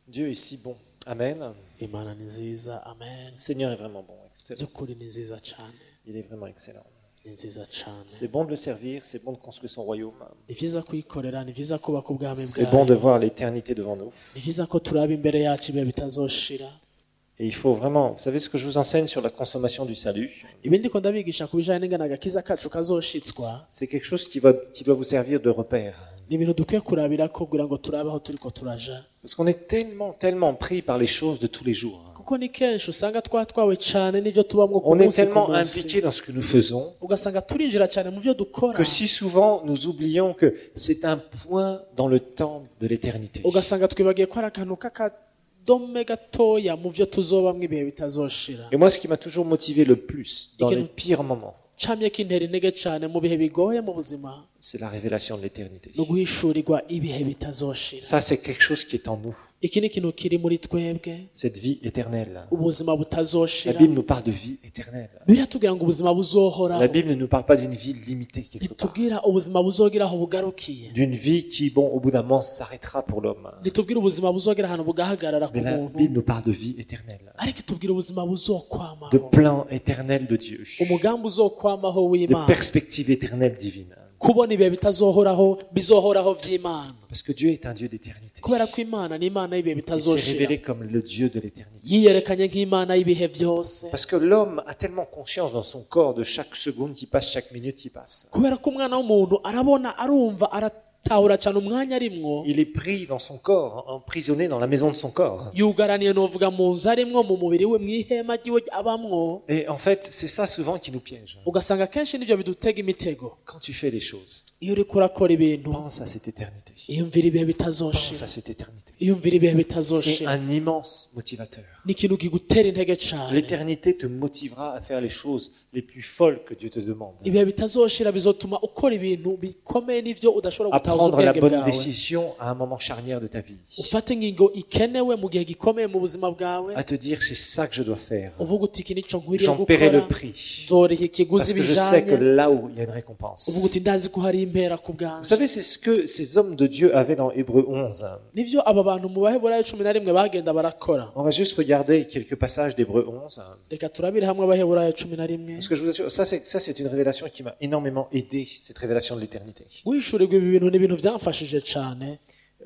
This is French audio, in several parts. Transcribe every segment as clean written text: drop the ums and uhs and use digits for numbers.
Dieu est si bon. Amen. Imana ni nziza, amen. Le Seigneur est vraiment bon. Excellent. by'ukuri ni nziza cyane, Il est vraiment excellent. ni nziza cyane. C'est bon de le servir, c'est bon de construire son royaume. Ni byiza kuyikorera, ni byiza kubaka ubwami C'est bon de bwayo, voir l'éternité devant nous. ni byiza ko turaba imbere yacu ibihe bitazoshira. Et il faut vraiment, vous savez ce que je vous enseigne sur la consommation du salut, Ibi ndiko ndabigisha ku bijyanye n'ingana agakiza kacu kazoshitswa, c'est quelque chose qui doit vous servir de repère. ni ibintu dukwiye kurabira ko kugira ngo turabe aho turiko turaja, Parce qu'on est tellement pris par les choses de tous les jours. kuko ni kenshi usanga twatwawe cyane n'ibyo tubamwo ku On est munsi ku tellement munsi, impliqué dans ce que nous faisons ugasanga turinjira cyane mu byo dukora, que si souvent nous oublions que c'est un point dans le temps de l'éternité. ugasanga twibagiye ko ari akantu k'akadome gatoya mu byo tuzobamwo ibihe bitazoshira. Et moi, ce qui m'a toujours motivé le plus dans Et que les nous- pires moments, camye k'intera intege cyane mu bihe bigoye mu buzima, c'est la révélation de l'éternité. no guhishurirwa ibihe bitazoshira. Ça, c'est quelque chose qui est en nous, Iki ni ikintu kiri muri twebwe, cette vie éternelle. ubuzima La butazoshira. Bible nous parle de vie éternelle. Bibiliya tubwira ngo ubuzima buzohoraho, La Bible ne nous parle pas d'une vie limitée quelque part. ntitubwira ubuzima buzogira aho bugarukiye, D'une vie qui, bon, au bout d'un moment, s'arrêtera pour l'homme. ntitubwira ubuzima buzogira ahantu bugahagarara ku Mais la muntu, Bible nous parle de vie éternelle, ariko itubwira ubuzima de buzokwamaho, plan éternel de Dieu, umugambi uzokwamaho de w'Imana, perspective éternelle divine. kubona ibihe bitazohoraho bizohoraho by'Imana, Parce que Dieu est un Dieu d'éternité. kubera ko Imana ni Imana y'ibihe Il s'est bitazoshira, révélé comme le Dieu de l'éternité. yiyerekanye nk'Imana y'ibihe byose, Parce que l'homme a tellement conscience dans son corps de chaque seconde qui passe, chaque minute qui passe. kubera ko umwana w'umuntu arabona, arumva, aratahura cyane umwanya arimwo, Il est pris dans son corps, emprisonné dans la maison de son corps. yugaraniye novuga mu nzu arimwo, mu mubiri we, mu ihema ry'iwe abamwo, Et en fait, c'est ça souvent qui nous piège. ugasanga kenshi nibyo bidutega imitego. Quand tu fais les choses, Iyo uriko urakora ibintu, pense à cette éternité. iyumvira ibihe Pense bitazoshira, à cette éternité. iyumvira ibihe C'est bitazoshira, un immense motivateur. ni ikintu kigutera intege cyane. L'éternité te motivera à faire les choses les plus folles que Dieu te demande. Ibihe bitazoshira bizotuma ukora ibintu bikomeye n'ibyo udashobora À gutahuza prendre la ubwenge bonne bwawe, décision à un moment charnière de ta vie. ufata ingingo ikenewe mu gihe gikomeye mu buzima bwawe, À te dire, c'est ça que je dois faire. uvuga uti iki nicyo nkwiriye J'en paierai le gukora, prix. nzoriha ikiguzi Parce que je sais que bijanye, là où il y a une récompense. uvuga uti ndazi ko hari impera ku Vous bwanjye. savez, c'est ce que ces hommes de Dieu avaient dans Hébreux 11. Nivyo aba bantu mu baheburayo 11 bagenda barakora. On va juste regarder quelques passages d'Hébreux 11. Reka turabire hamwe abaheburayo 11. Parce que je vous assure, ça c'est une révélation qui m'a énormément aidé, cette révélation de l'éternité. Guhishurirwa ibi bintu ni ibintu byamfashije cyane.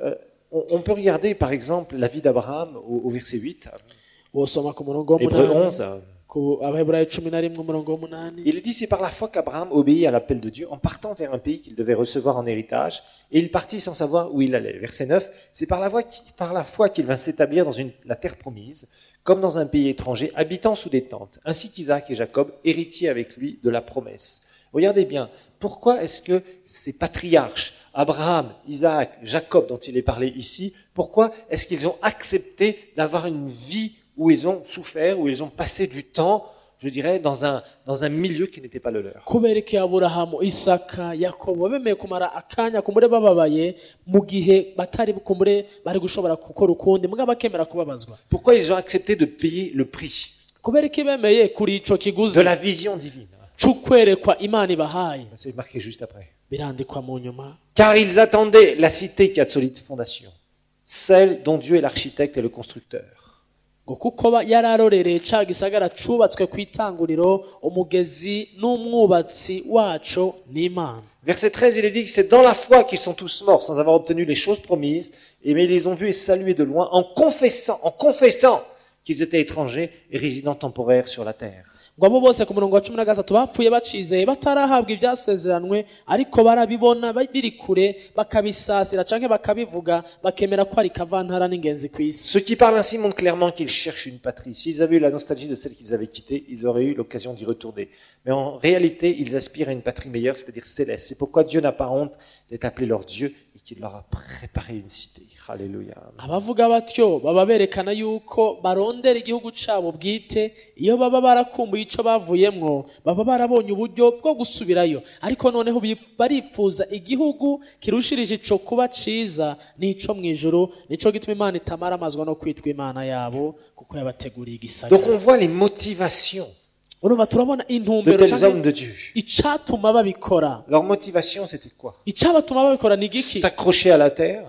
On peut regarder par exemple la vie d'Abraham au verset 8. Wosoma ku murongo Hébreux w'umunani, 11. ku abaheburayo 11 umurongo w'umunani. Il est dit, c'est par la foi qu'Abraham obéit à l'appel de Dieu en partant vers un pays qu'il devait recevoir en héritage, et il partit sans savoir où il allait. Verset 9, c'est par la foi qu'il vint s'établir dans la terre promise, comme dans un pays étranger, habitant sous des tentes, ainsi qu'Isaac et Jacob, héritiers avec lui de la promesse. Regardez bien, pourquoi est-ce que ces patriarches, Abraham, Isaac, Jacob dont il est parlé ici, pourquoi est-ce qu'ils ont accepté d'avoir une vie où ils ont souffert, où ils ont passé du temps, je dirais, dans un milieu qui n'était pas le leur? Kubera iki Aburahamu, Isaka, Yakobo bemeye kumara akanya kumure bababaye mu gihe batari kumure bari gushobora gukora ukundi mbwa bakemera kubabazwa. Pourquoi ils ont accepté de payer le prix Kubera iki bemeye kuri ico de kiguzi la vision divine? c'ukwerekwa Imana ibahaye? C'est marqué juste après. Birandikwa mu nyuma. Car ils attendaient la cité qui a de solides fondations, celle dont Dieu est l'architecte et le constructeur. Ngo kuko yararorereye ca gisagara cubatswe ku itanguriro, umugezi n'umwubatsi waco ni Imana. Verset 13, il est dit que c'est dans la foi qu'ils sont tous morts sans avoir obtenu les choses promises, mais ils les ont vus et salués de loin en confessant qu'ils étaient étrangers et résidents temporaires sur la terre. Ngo abo bose ku murongo wa 13 bapfuye bacizeye batarahabwa ibyasezeranwe, ariko barabibona biri kure bakabisasira canke bakabivuga, bakemera ko ari kavantara n'ingenzi ku isi. Ceux qui parlent ainsi montrent clairement qu'ils cherchent une patrie. S'ils avaient eu la nostalgie de celle qu'ils avaient quittée, ils auraient eu l'occasion d'y retourner. Mais en réalité, ils aspirent à une patrie meilleure, c'est-à-dire céleste. C'est pourquoi Dieu n'a pas honte d'être appelé leur Dieu et qu'il leur a préparé une cité. Alléluia. Abavuga batyo baba berekana yuko barondera igihugu cabo bwite, iyo baba barakumbuye ico bavuyemwo baba barabonye uburyo bwo gusubirayo, ariko noneho barifuza igihugu kirushirije ico kuba ciza n'ico mwijuru. Nico gituma Imana itamara amazwa no kwitwa Imana yabo, kuko yabateguriye igisagara. Donc on voit les motivations Urumva turabona de intumbero tels hommes canke de Dieu. icatuma babikora. Leur motivation, c'était quoi? Icabatuma babikora ni giki? S'accrocher à la terre,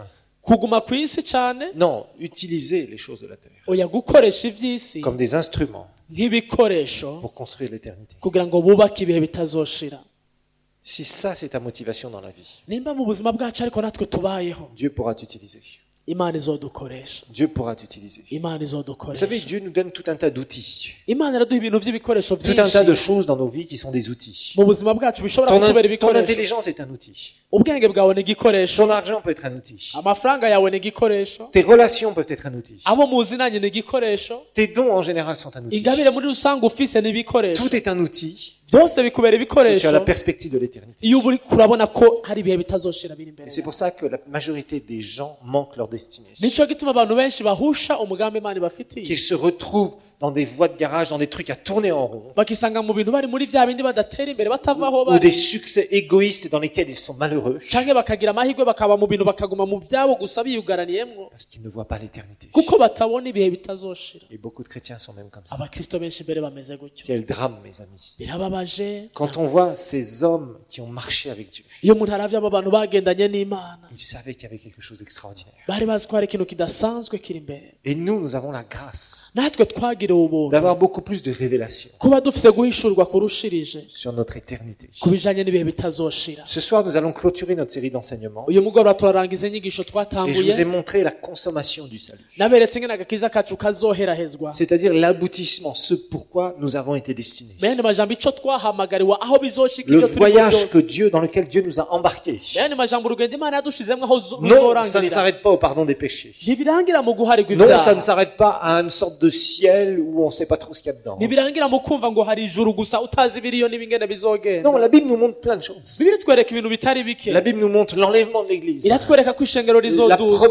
kuguma ku isi cyane Non, utiliser les choses de la terre oya gukoresha iby'isi comme des instruments nk'ibikoresho pour construire l'éternité. kugira ngo bubake ibihe bitazoshira. Si ça, c'est ta motivation dans la vie, nimba mu buzima bwacu ariko natwe tubayeho, Dieu pourra t'utiliser. imana izodukoresha, Dieu pourra t'utiliser. imana Vous savez, izodukoresha. Dieu nous donne tout un tas d'outils, imana iraduha ibintu by'ibikoresho tout un tas de byinshi choses dans nos vies qui sont des outils. mu buzima bwacu bishobora Ton, kutubera ton ibikoresho. intelligence est un outil. ubwenge bwawe ni igikoresho, Ton argent peut être un outil. amafaranga yawe ni igikoresho, Tes relations peuvent être un outil. abo muzinanye ni igikoresho, Tes dons en général sont un outil. ingabire muri rusange ufise ni ibikoresho, Tout est un outil byose bikubera si tu as la ibikoresho perspective de l'éternité. iyo uba uri kurabona ko hari ibihe bitazoshira biri imbere Et c'est yawe. pour ça que la majorité des gens manquent leur destinée. nicyo gituma abantu benshi bahusha umugambi imana ibafitiye, Qu'ils se retrouvent dans des voies de garage, dans des trucs à tourner en rond, bakisanga mu bintu bari muri bya bindi badatera imbere batava aho ou des bari, succès égoïstes dans lesquels ils sont malheureux, canke bakagira amahirwe bakaba mu bintu bakaguma mu byabo gusa biyugaraniyemwo parce qu'ils ne voient pas l'éternité. kuko batabona ibihe bitazoshira. Et beaucoup de chrétiens sont même comme ça. abakristo benshi mbere bameze gutyo. Quel drame, mes amis. birababaje Quand on voit ces hommes qui ont marché avec Dieu, iyo umuntu aravye abo bantu bagendanye n'imana, ils savaient qu'il y avait quelque chose d'extraordinaire. bari bazi ko hari ikintu kidasanzwe kiri imbere. Et nous avons la grâce natwe twagiriwe ubuntu d'avoir beaucoup plus de révélations kuba dufise guhishurwa kurushirije sur notre éternité. ku bijanye n'ibihe bitazoshira. Ce soir, nous allons clôturer notre série d'enseignements uyu mugoroba turarangiza inyigisho et je vous ai twatanguye, montré la consommation du salut. naberetse ingene agakiza kacu kazoherahezwa. C'est-à-dire l'aboutissement, ce pourquoi nous avons été destinés. mene majambo ico twahamagariwe aho bizoshika Le ivyo turimo voyage que byose. Dieu, dans lequel Dieu nous a embarqués. mene majambo urugendo imana yadushizemwo aho Non, ça ne ruzorangirira s'arrête pas au pardon des péchés. ntibirangira mu guharirwa Non, ça ne ibyaha, s'arrête pas à une sorte de ciel où on ne sait pas trop ce qu'il y a dedans. ntibirangira mu kumva ngo hari ijuru gusa utazi ibiriyo n'ibingene bizogenda. Non, la Bible nous montre plein de choses. bibiri twereka ibintu bitari bike, La Bible nous montre l'enlèvement de l'Église. iratwereka ko ishengero La rizoduzwa,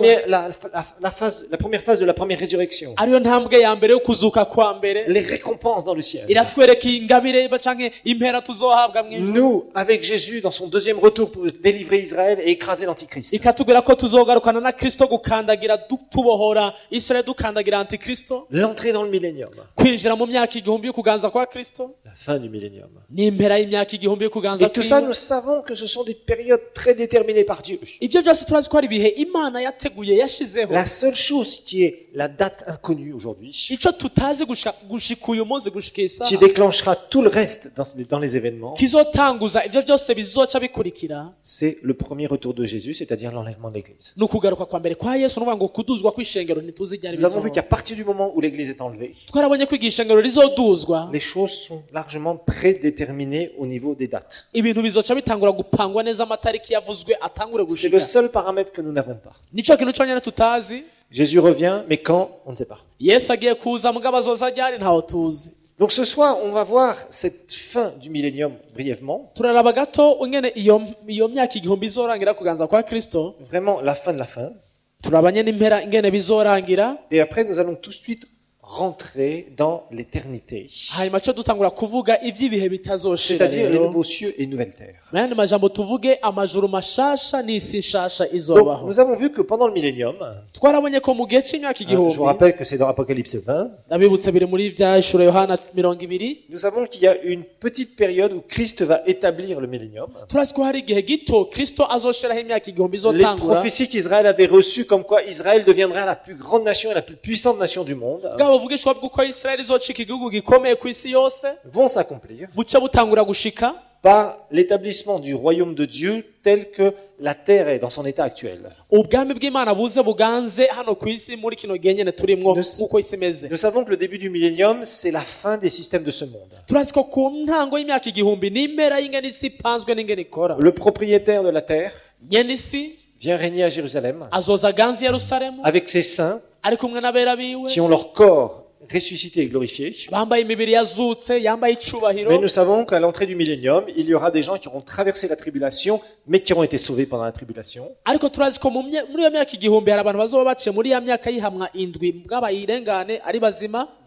première phase de la première résurrection. ariyo ntambwe ya mbere yo kuzuka kwa mbere, Les récompenses dans le ciel. iratwereka ingabire canke impera tuzohabwa mw'ijuru, Nous, avec Jésus, dans son deuxième retour pour délivrer Israël et écraser l'Antichrist. ikatubwira ko tuzogarukana na Kristo gukandagira tubohora Israeli, dukandagira antikristo, L'entrée dans le millénium. kwinjira mu myaka igihumbi yo kuganza kwa Kristo La fin du millénium. n'impera y'imyaka igihumbi yo kuganza Et tout ça, kwiwe. nous savons que ce sont des périodes très déterminées par Dieu. ibyo byose turazi ko hari ibihe imana yateguye yashizeho. La seule chose qui est la date inconnue aujourd'hui, ico tutazi gushika uyu munsi gushika isaha qui déclenchera tout le reste dans les événements, kizotanguza ivyo byose bizoca bikurikira, c'est le premier retour de Jésus, c'est-à-dire l'enlèvement de l'Église. ni ukugaruka kwa mbere kwa Yesu, nuvuga ngo kuduzwa kw'ishengero ntituzi iryari Nous avons vu qu'à bizoba. partir du moment où l'Église est enlevée, twarabonye ko igihe ishengero rizoduzwa les choses sont largement prédéterminées au niveau des dates. ibintu bizoca bitangura gupangwa neza, amatariki yavuzwe atangure C'est le gushika. seul paramètre que nous n'avons pas. nico kintu cyonyine tutazi. Jésus revient, mais quand, on ne sait pas. Yesu agiye kuza mugabo azoza ryari ntaho tuzi. Donc ce soir, on va voir cette fin du millénium brièvement, turaraba gato ingene iyo myaka igihumbi izorangira kuganza kwa Kristo, vraiment la fin de la fin. turabanye n'impera ingene bizorangira, Et après, nous allons tout de suite rentrer dans l'éternité. hanyuma cyo dutangura kuvuga iby'ibihe bitazoshira C'est-à-dire les rero. nouveaux cieux et nouvelles terres. Mene majambo tuvuge amajuru mashasha n'isi nshasha Donc, izobaho. nous avons vu que pendant le millénium, twarabonye ko mu gihe cy'imyaka je igihumbi, vous rappelle que c'est dans Apocalypse 20, ndabibutse biri muri bya Ishuro Yohana 20, nous savons qu'il y a une petite période où Christ va établir le millénium. turazi ko hari igihe gito Kristo azoshiraho imyaka igihumbi Les izotangura. prophéties qu'Israël avait reçues comme quoi Israël deviendra la plus grande nation et la plus puissante nation du monde bwabo buvugishwa bw'uko Israeli izocika igihugu gikomeye ku isi yose, vont s'accomplir buca butangura gushika par l'établissement du royaume de Dieu tel que la terre est dans son état actuel. ubwami bw'Imana buze buganze hano ku isi muri kino gihe nyene turimwo Nous- uko isi imeze. Nous savons que le début du millénium, c'est la fin des systèmes de ce monde. turazi ko ku ntango y'imyaka igihumbi n'impera y'ingene isi ipanzwe n'ingene ikora, Le propriétaire de la terre nyene isi vient régner à Jérusalem azoza aganze i Yerusalemu avec ses saints ari kumwe n'abera biwe qui ont leur corps ressuscité et glorifié. bambaye imibiri yazutse yambaye icubahiro. Mais nous savons qu'à l'entrée du millénium, il y aura des gens qui auront traversé la tribulation, mais qui auront été sauvés pendant la tribulation. ariko turazi ko muri iyo myaka igihumbi hari abantu bazoba baciye muri ya myaka y'ihamwa indwi bw'abayirengane ari bazima,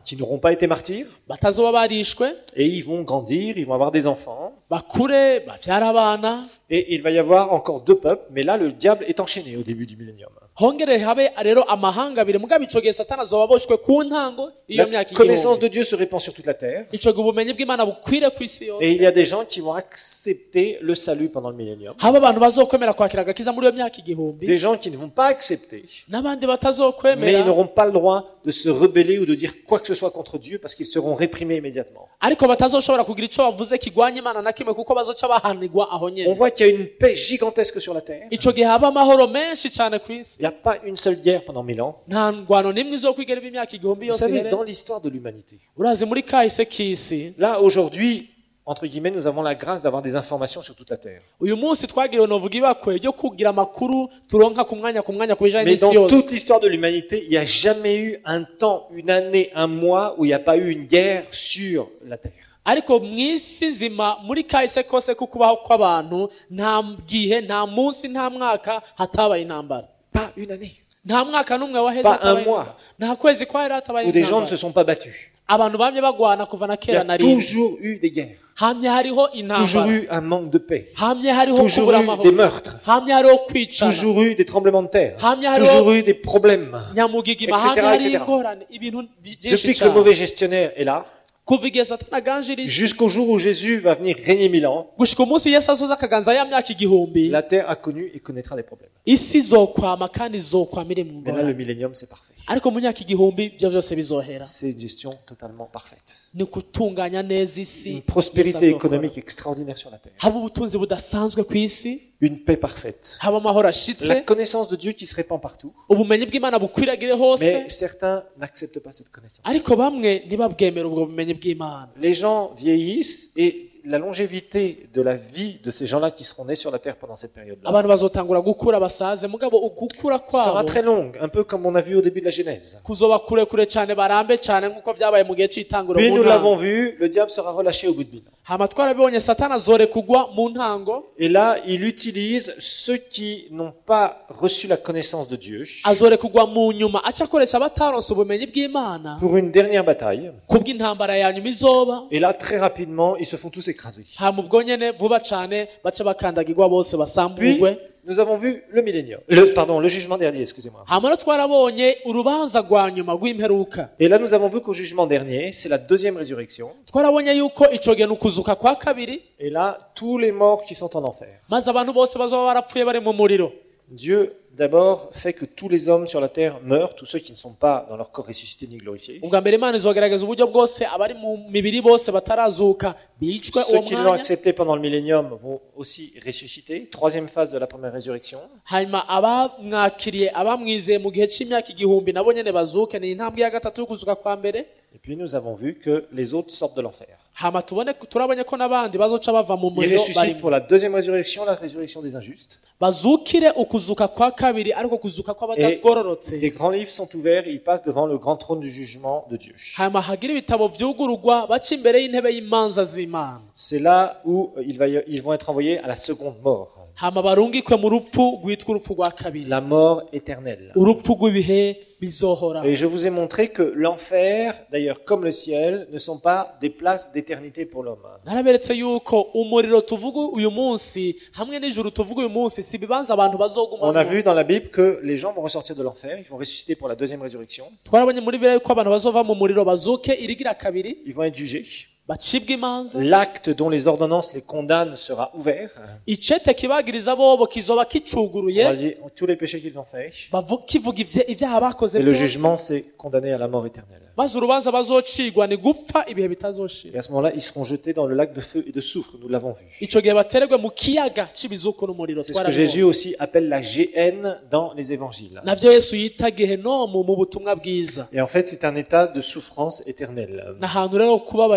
qui n'auront pas été martyrs, batazoba barishwe et ils vont grandir, ils vont avoir des enfants, bakure bavyara abana et il va y avoir encore deux peuples, mais là le diable est enchaîné au début du millénium. hongere habe rero amahanga abiri mugabe ico gihe satani azoba aboshwe ku ntango iyo La myaka connaissance igihumbi de Dieu se répand sur toute la terre, ico gihe ubumenyi bw'Imana bukwire kw'isi et il y yose a des gens qui vont accepter le salut pendant le millénium, haba abantu bazokwemera kwakira agakiza muri iyo myaka igihumbi des gens qui ne vont pas accepter, n'abandi mais ils batazokwemera n'auront pas le droit de se rebeller ou de dire quoi que ce soit contre Dieu parce qu'ils seront réprimés immédiatement. ariko batazoshobora kugira ico bavuze kigwanya Imana na kimwe kuko bazoca bahanirwa aho On nyene voit qu'il y a une paix gigantesque sur la terre. ico gihe haba amahoro menshi cane kw'isi Il n'y a pas une seule guerre pendant 1000 ans. nta ngwano n'imwe izokwigera iba imyaka igihumbi Vous yose savez, ihere dans l'histoire de l'humanité, urazi muri kahise k'isi là aujourd'hui, entre guillemets, nous avons la grâce d'avoir des informations sur toute la terre. uyu munsi twagiriwe novuga ibakwe ryo kugira amakuru turonka ku mwanya ku bijanye Mais n'isi dans yose toute l'histoire de l'humanité, il n'y a jamais eu un temps, une année, un mois où il n'y a pas eu une guerre sur la terre. ariko mw'isi nzima muri kahise kose ko kubaho kw'abantu nta gihe nta munsi nta mwaka hatabaye intambara Pas une année. nta mwaka n'umwe waheze Pas hatabaye un mois. intambara nta kwezi kwahera hatabaye Où des gens ne intambara se sont pas battus. abantu bamye bagwana kuva na Il y kera a na rimwe toujours eu des guerres. hamye hariho Toujours intambara eu un manque de paix. hamye hariho Toujours kubura eu des amahoro meurtres. hamye hariho kwicana Toujours eu des tremblements de terre. hamye hariho Toujours eu des problèmes. nyamugigima etc., hamye hariho etc. ingorane ibintu byinshi Depuis que le cyane mauvais gestionnaire est là, kuva igihe satani aganjira isi jusqu'au jour où Jésus va venir régner 1000 ans, gushika umunsi yesu azoza akaganza ya myaka igihumbi la terre a connu et connaîtra des problèmes. isi izokwama kandi izokwama iri mu Mais là, le ngorane millénium, c'est parfait. ariko mu myaka igihumbi ibyo byose bizohera C'est une gestion totalement parfaite. ni gutunganya neza isi Une Yesu prospérité azokora. économique extraordinaire sur la terre. haba ubutunzi budasanzwe ku isi Une paix parfaite. haba amahoro La ashitse connaissance de Dieu qui se répand partout. ubumenyi bw'Imana bukwiragire hose Mais certains n'acceptent pas cette connaissance. ariko bamwe ntibabwemera ubwo bumenyi bw'Imana Les gens vieillissent et la longévité de la vie de ces gens-là qui seront nés sur la terre pendant cette période-là abantu bazotangura gukura basaze mugabo ugukura sera kwabo très longue, un peu comme on a vu au début de la Genèse. kuzoba kure kure cyane barambe cyane nk'uko byabaye mu gihe cy'itanguro Puis mu nous ntango l'avons vu, le diable sera relâché au bout de 1000 ans. hama twarabibonye satani azorekugwa mu ntango Et là, il utilise ceux qui n'ont pas reçu la connaissance de Dieu azorekugwa mu nyuma aca akoresha abataronse ubumenyi bw'Imana pour une dernière bataille. kubw'intambara ya nyuma izoba Et là, très rapidement, ils se font tous écraser. hama ubwo nyene vuba cane baca bakandagirwa bose Puis, basambugwe nous avons vu le millénium. Le jugement dernier, excusez-moi. hama no twarabonye urubanza rwa nyuma rw'imperuka Et là, nous avons vu qu'au jugement dernier, c'est la deuxième résurrection. twarabonye yuko ico gihe nukuzuka kwa kabiri Et là, tous les morts qui sont en enfer. maze abantu bose bazoba barapfuye bari mu muriro Dieu, d'abord, fait que tous les hommes sur la terre meurent, tous ceux qui ne sont pas dans leur corps ressuscité ni glorifié. ubwa mbere Imana izogerageza uburyo bwose abari mu mibiri bose batarazuka bicwe Ceux uwo qui l'ont mwanya accepté pendant le millénium vont aussi ressusciter. Troisième phase de la première résurrection. hanyuma abamwakiriye abamwizeye mu gihe cy'imyaka igihumbi nabo nyene bazuke ni intambwe ya gatatu yo kuzuka kwa mbere Et puis nous avons vu que les autres sortent de l'enfer. hama turabonye ko n'abandi bazoca bava mu Ils muriro ressuscitent barimo pour la deuxième résurrection, la résurrection des injustes. bazukire ukuzuka kwa kabiri ariko kuzuka kw'abadagororotse Des grands livres sont ouverts, ils passent devant le grand trône du jugement de Dieu. hanyuma hagira ibitabo vyugururwa baca imbere y'intebe y'imanza z'Imana C'est là où ils vont être envoyés à la seconde mort. hama barungikwe mu rupfu rwitwa urupfu rwa kabiri La mort éternelle. urupfu rw'ibihe bizohora Et je vous ai montré que l'enfer, d'ailleurs comme le ciel, ne sont pas des places d'éternité pour l'homme. naraberetse yuko umuriro tuvuga uyu munsi hamwe n'ijuru tuvuga uyu munsi si ibibanza abantu On a bazogumamo vu dans la Bible que les gens vont ressortir de l'enfer, ils vont ressusciter pour la deuxième résurrection, twarabonye muri biriya yuko abantu bazova mu muriro bazuke irigira kabiri ils vont être jugés. bacibwa imanza L'acte dont les ordonnances les condamnent sera ouvert. icete kibagiriza bobo kizoba On va kicuguruye dire tous les péchés qu'ils ont faits. kivuga ibyaha bakoze Et le byose jugement, c'est condamné à la mort éternelle. maze urubanza bazocigwa ni gupfa ibihe bitazoshira Et à ce moment-là, ils seront jetés dans le lac de feu et de soufre, nous l'avons vu. ico gihe batererwe mu kiyaga c'ibizuku n'umuriro C'est ce que Jésus aussi appelle la GN dans les évangiles. navyo yesu yita gehenomu mu butumwa bwiza Et en fait, c'est un état de souffrance éternelle. n'ahantu rero kubabarizwa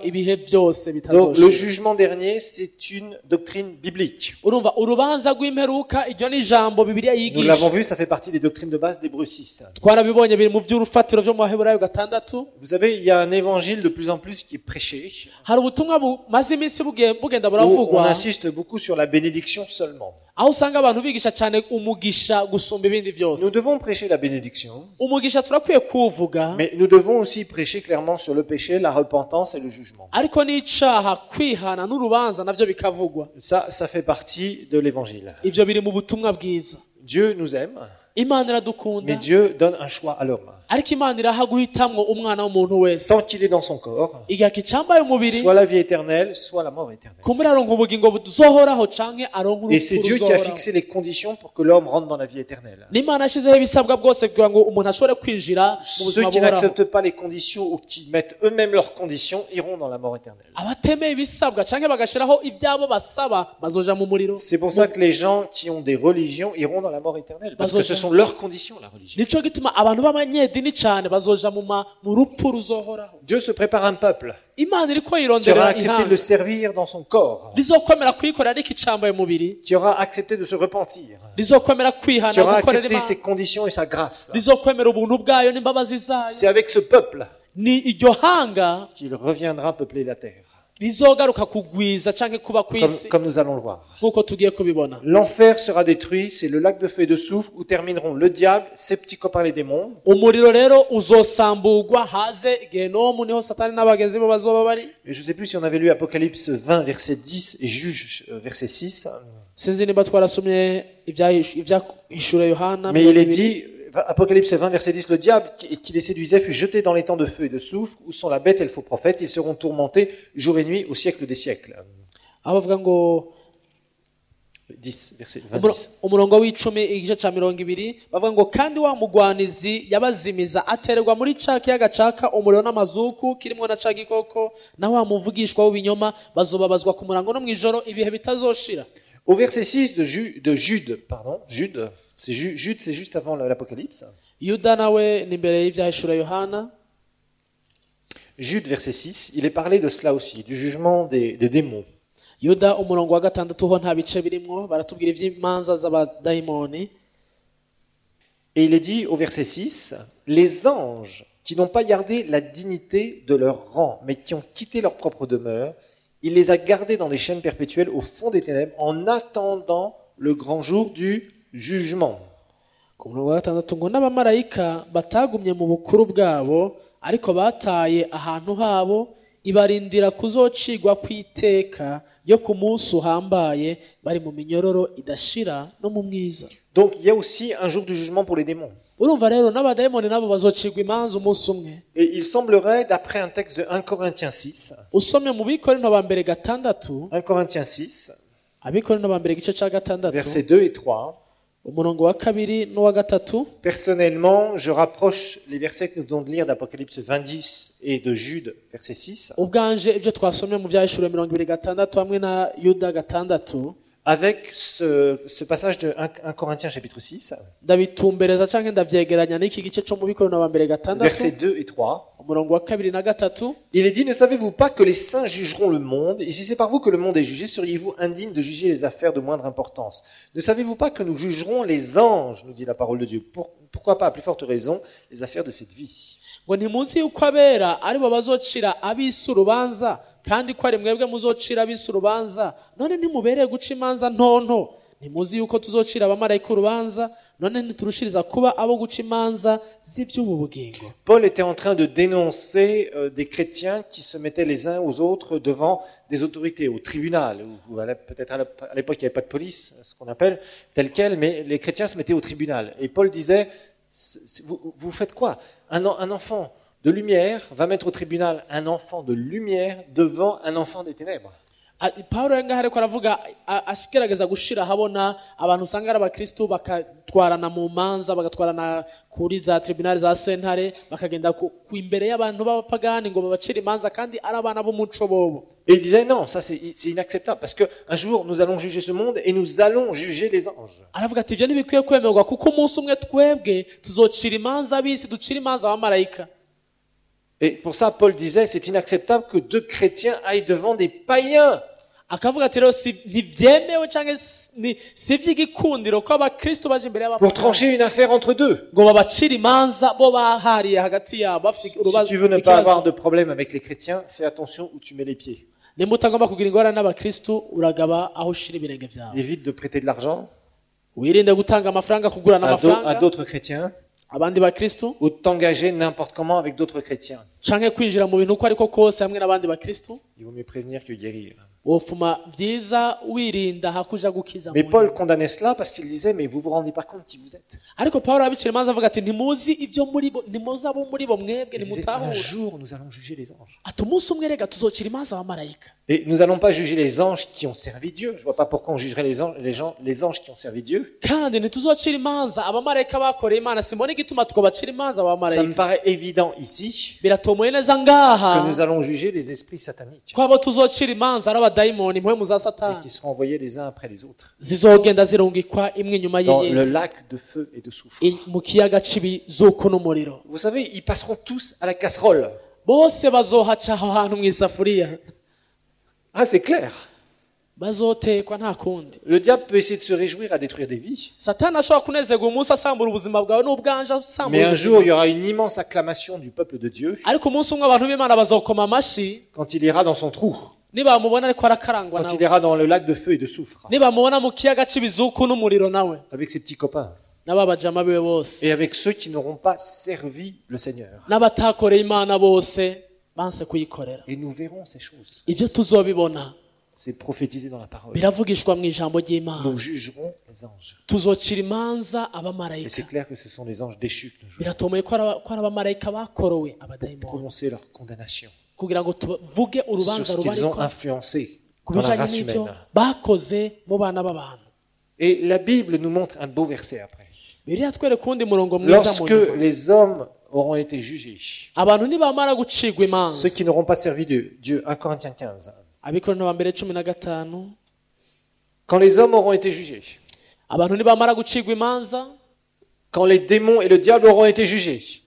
ibihe byose Donc le bitazoshira. jugement dernier, c'est une doctrine biblique. Urumva urubanza rw'imperuka iryo ni ijambo Bibiliya Nous l'avons yigisha. vu, ça fait partie des doctrines de base d'Hébreux 6. Twarabibonye biri mu by'urufatiro byo mu Baheburayo 6. Vous savez, il y a un évangile de plus en plus qui est prêché, Hari ubutumwa bumaze iminsi bugenda où on buravugwa, insiste beaucoup sur la bénédiction seulement. aho usanga abantu bigisha cyane umugisha gusumba ibindi Nous byose. devons prêcher la bénédiction, Umugisha turakwiye kuwuvuga, mais nous devons aussi prêcher clairement sur le péché, la repentance et le jugement. ariko n'icaha, kwihana n'urubanza navyo bikavugwa. Ça fait partie de l'évangile. Ivyo biri mu butumwa bwiza. Dieu nous aime, Imana iradukunda, mais Dieu donne un choix à l'homme. ariko Imana iraha guhitamwo umwana w'umuntu wese. Tant qu'il est dans son corps, Igihe kicambaye umubiri, soit la vie éternelle, soit la mort éternelle. kumbura aronka ubugingo buzohoraho canke aronka Et c'est urupfu Dieu qui a ruzohoraho. fixé les conditions pour que l'homme rentre dans la vie éternelle. N'Imana yashizeho ibisabwa byose kugira ngo umuntu ashobore kwinjira mu Ceux buzima qui buhoraho. n'acceptent pas les conditions ou qui mettent eux-mêmes leurs conditions iront dans la mort éternelle. Abatemeye ibisabwa canke bagashiraho ibyabo basaba bazoja mu muriro. C'est pour ça que les gens qui ont des religions iront dans la mort éternelle. Parce que ce sont leurs conditions, la religion. Nico gituma abantu b'abanyedini cane bazoja mu rupfu ruzohoraho. Dieu se prépare un peuple Imana iriko qui aura yironderera accepté de le ihanga servir dans son corps, rizokwemera kuyikorera ariko icambaye umubiri, qui aura accepté de se repentir, rizokwemera qui kwihana aura gukorera accepté ses Imana, conditions et sa grâce. rizokwemera ubuntu bwayo n'imbabazi zayo. C'est avec ce peuple Ni iryo hanga qu'il reviendra peupler la terre, rizogaruka kugwiza canke kuba kw'isi comme nous allons le voir. nk'uko tugiye kubibona. L'enfer sera détruit, c'est le lac de feu et de soufre où termineront le diable, ses petits copains les démons. Umuriro rero uzosambugwa haze Gehinomu, niho Satani n'abagenzi be bazoba bari. Et je ne sais plus si on avait lu Apocalypse 20, verset 10 et Juge, verset 6. Sinzi niba twarasomye ivyahishura Yohana. Mais il est dit, Apocalypse 20, verset 10, le diable qui les séduisait fut jeté dans les temps de feu et de soufre, où sont la bête et le faux prophète. Ils seront tourmentés jour et nuit au siècle des siècles. aho bavuga ngo 10, verset 20. umurongo w'icumi igice ca 20 bavuga ngo kandi wa mugwanizi yabazimiza atererwa muri ca kiyaga caka umuriro n'amazuku kirimwo na ca gikoko, na wa muvugishwa w'ibinyoma bazobabazwa ku murango no mw'ijoro ibihe bitazoshira. Au verset 6 de Jude, Jude, c'est juste avant l'Apocalypse. Yuda nawe ni imbere y'ivyahishura Yohana. Jude, verset 6, il est parlé de cela aussi, du jugement des démons. Yuda umurongo wa 6 ho nta bice birimwo, baratubwira ivy'imanza z'abadayimoni. Et il est dit au verset 6, les anges qui n'ont pas gardé la dignité de leur rang, mais qui ont quitté leur propre demeure, il les a gardés dans des chaînes perpétuelles au fond des ténèbres en attendant le grand jour du jugement. Ku murongo wa 6 ngo n'abamarayika batagumye mu bukuru bwabo, ariko bataye ahantu habo, ibarindira kuzocigwa kw'iteka yo ku munsi uhambaye, bari mu minyororo idashira no mu mwiza. Donc il y a aussi un jour du jugement pour les démons. Urumva rero n'abadayimoni nabo bazocigwa imanza umunsi umwe. Et il semblerait, d'après un texte de 1 Corinthiens 6, Usomye mu Bikorinto ba mbere 6, 1 Corinthiens 6, Abikorinto ba mbere igice ca 6, versets 2 et 3, umurongo wa 2 n'uwa 3. personnellement, je rapproche les versets que nous venons de lire d'Apocalypse 20 et de Jude, verset 6, Ubwanje ibyo twasomye mu vyahishura 26 hamwe na Yuda 6, avec ce passage de 1 Corinthiens chapitre 6, ndabitumbereza canke ndavyegeranya n'iki gice co mu Bikorinto ba mbere 6, versets 2 et 3. umurongo wa 2 na 3. Il est dit, ne savez-vous pas que les saints jugeront le monde, et si c'est par vous que le monde est jugé, seriez-vous indigne de juger les affaires de moindre importance? Ne savez-vous pas que nous jugerons les anges, nous dit la parole de Dieu? Pourquoi pas, à plus forte raison, les affaires de cette vie? Ngo ntimuzi yuko abera aribo bazocira ab'isi urubanza, kandi ko ari mwebwe muzocira ab'isi urubanza? None ntimubereye guca imanza ntonto? Ntimuzi yuko tuzocira abamarayika urubanza? None ntiturushiriza kuba abo guca imanza z'ivy'ubu bugingo? Paul était en train de dénoncer des chrétiens qui se mettaient les uns aux autres devant des autorités, au tribunal, ou peut-être à l'époque il n'y avait pas de police, ce qu'on appelle tel quel, mais les chrétiens se mettaient au tribunal. Et Paul disait, vous faites quoi? Un enfant de lumière va mettre au tribunal un enfant de lumière devant un enfant des ténèbres. Pawulo ngaho ariko aravuga ashigerageza gushira habona abantu usanga ari abakristo bakatwarana mu manza, bagatwarana kuri za tribunal za sentare, bakagenda ku imbere y'abantu b'abapagani ngo babacire imanza kandi ari abana b'umuco bobo. Et il disait non, ça c'est inacceptable parce que un jour nous allons juger ce monde et nous allons juger les anges. Aravuga ati ivyo ntibikwiye kwemerwa kuko umunsi umwe twebwe tuzocira imanza ab'isi, ducira imanza abamarayika. Et pour ça, Paul disait, c'est inacceptable que deux chrétiens aillent devant des païens. akavuga ati rero ntibyemewe cyangwa si iby'igikundiro ko abakristo baje imbere Pour trancher une affaire entre deux. ngo babacire imanza bo bahariye hagati yabo bafite Si urubanza tu veux ne pas avoir de problème avec les chrétiens, fais attention où tu mets les pieds. nimba utagomba kugira ingorane n'abakristo uragaba aho ushira ibirenge byawe Évite de prêter de l'argent wirinde gutanga amafaranga kugurana à amafaranga d'autres chrétiens abandi bakristo ou de t'engager n'importe comment avec d'autres chrétiens. canke kwinjira mu bintu uko ariko kose hamwe n'abandi bakristo Il vaut mieux prévenir que guérir. wofuma byiza wirinda hakuja gukiza Mais mu Paul nyuma. condamnait cela parce qu'il disait, mais vous vous rendez pas compte qui vous êtes. ariko pawulo abicira imanza avuga ati ntimuzi ibyo muri bo ntimuzi abo muri bo mwebwe Il disait, un nimutahura jour, nous allons juger les anges. ati umunsi umwe rega tuzocira imanza abamarayika Et nous n'allons pas juger les anges qui ont servi Dieu. Je vois pas pourquoi on jugerait les anges qui ont servi Dieu. kandi ntituzocira imanza abamarayika bakoreye imana simbona igituma twobacira imanza Ça me abamarayika paraît évident ici biratomoye neza que ngaha nous allons juger les esprits sataniques ko abo tuzocira imanza ari abadayimoni impwemu za et satani qui seront envoyés les uns après les autres zizogenda zirungikwa imwe inyuma dans le y'iyindi lac de feu et de soufre. mu kiyaga cy'ibizuku n'umuriro Vous savez, ils passeront tous à la casserole. bose bazohaca aho hantu mu isafuriya Ah, c'est clair. bazotekwa nta kundi Le diable peut essayer de se réjouir à détruire des vies. satani ashobora kunezerwa umunsi asambura ubuzima bwawe n'ubwanje Mais asambura un ubuzima. jour, il y aura une immense acclamation du peuple de Dieu ariko umunsi umwe abantu b'imana bazokoma amashi quand il ira dans son trou, nibamubona ariko arakarangwa quand il nawe ira dans le lac de feu et de soufre, nibamubona mu kiyaga cy'ibizuku n'umuriro nawe avec ses petits copains n'ababajama biwe bose et avec ceux qui n'auront pas servi le Seigneur. n'abatakoreye imana bose banse kuyikorera Et nous verrons ces choses. ibyo tuzobibona C'est prophétisé dans la parole. biravugishwa mu ijambo ry'imana Nous jugerons les anges. tuzocira imanza Et abamarayika c'est clair que ce sont les anges déchus que nous jugerons. biratomoye ko ari abamarayika bakorowe abadayimoni Prononcer leur condamnation kugira ngo tuvuge sur urubanza ce qu'ils ont rubariko influencé ku dans la bijanye race n'ibyo humaine. bakoze mu bana b'abantu Et la Bible nous montre un beau verset après. bibiliya twereka uwundi murongo mwiza mu Lorsque nyuma les hommes auront été jugés, abantu nibamara gucigwa imanza ceux qui n'auront pas servi Dieu, 1 Corinthiens 15, abikorano ba mbere 15 quand les hommes auront été jugés, abantu nibamara gucigwa imanza quand les démons et le diable auront été jugés,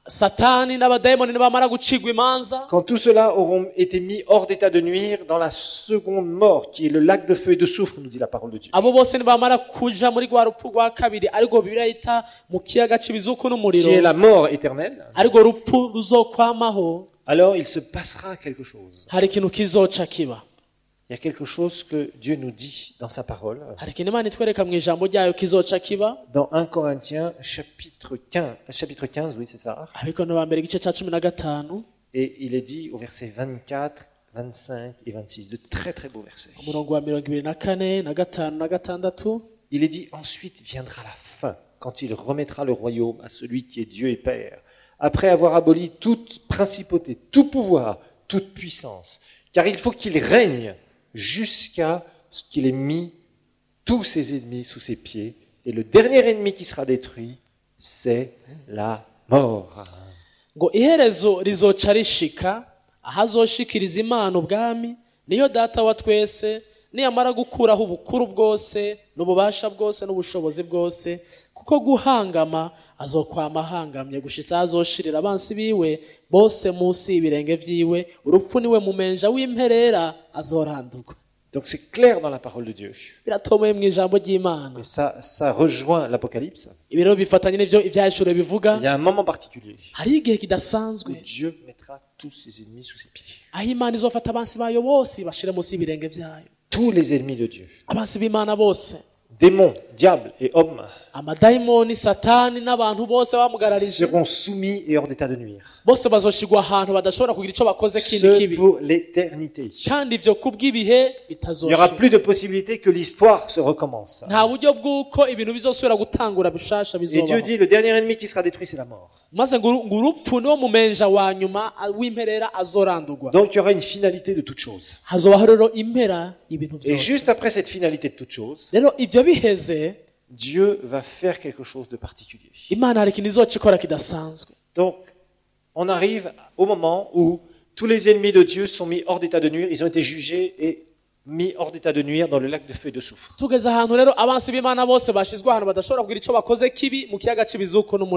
satani n'abadayimoni nibamara gucigwa imanza quand tous ceux-là auront été mis hors d'état de nuire dans la seconde mort, qui est le lac de feu et de soufre, nous dit la parole de Dieu, abo bose nibamara kuja muri rwa rupfu rwa kabiri ariko bibiliya yita mu kiyaga cy'ibizuku qui est n'umuriro la mort éternelle, ariko rupfu ruzokwamaho alors il se passera quelque chose. hari ikintu kizoca kiba Il y a quelque chose que Dieu nous dit dans sa parole. hari ikintu imana itwereka mu ijambo ryayo kizoca kiba Dans 1 Corinthiens chapitre 15, oui c'est ça. abikorano ba mbere igice cya 15 Et il est dit au verset 24, 25 et 26, de très très beaux versets. umurongo wa 24 na 5 na 6 Il est dit, ensuite viendra la fin, quand il remettra le royaume à celui qui est Dieu et Père, après avoir aboli toute principauté, tout pouvoir, toute puissance. Car il faut qu'il règne jusqu'à ce qu'il ait mis tous ses ennemis sous ses pieds. Et le dernier ennemi qui sera détruit, c'est la mort. ngo iherezo rizoca rishika ahazoshikiriza imana ubwami niyo data wa twese niyamara gukuraho ubukuru bwose n'ububasha bwose n'ubushobozi bwose kuko guhangama azokwama ahangamye gushitsa azoshirira abansi biwe bose munsi y'ibirenge vyiwe urupfu niwe mumenja w'imperera azorandurwa Donc c'est clair dans la parole de Dieu. biratomoye mu ijambo ry'imana Et ça rejoint l'Apocalypse. ibi rero bifatanye n'ivyo ivyahishuro bivuga Il y a un moment particulier hari igihe où kidasanzwe Dieu mettra tous ses ennemis sous ses pieds. aho imana izofata abansi bayo bose bashire munsi y'ibirenge vyayo Tous les ennemis de Dieu. abansi b'imana bose Démons, diables et hommes amadayimoni satani n'abantu bose bamugararije seront soumis et hors d'état de nuire. bose bazoshigwa ahantu badashobora kugira ico bakoze kindi Ce kibi pour l'éternité. kandi ivyo kubw'ibihe Il n'y aura bitazoshira plus de possibilité que l'histoire se recommence. nta buryo bw'uko ibintu bizosubira gutangura bishasha Et Dieu bizobaho dit, le dernier ennemi qui sera détruit, c'est la mort. maze ngo urupfu niwo mumenja wa nyuma w'imperera azorandurwa Donc il y aura une finalité de toute chose. hazobaho rero impera y'ibintu Et byose juste après cette finalité de toute chose, rero ibyo biheze Dieu va faire quelque chose de particulier. imana hari ikintu izoca ikora kidasanzwe Donc, on arrive au moment où tous les ennemis de Dieu sont mis hors d'état de nuire, ils ont été jugés et mis hors d'état de nuire dans le lac de feu et de soufre. tugeze ahantu rero abansi b'imana bose bashizwe ahantu badashobora kugira ico bakoze kibi mu kiyaga cy'ibizuku n'umuriro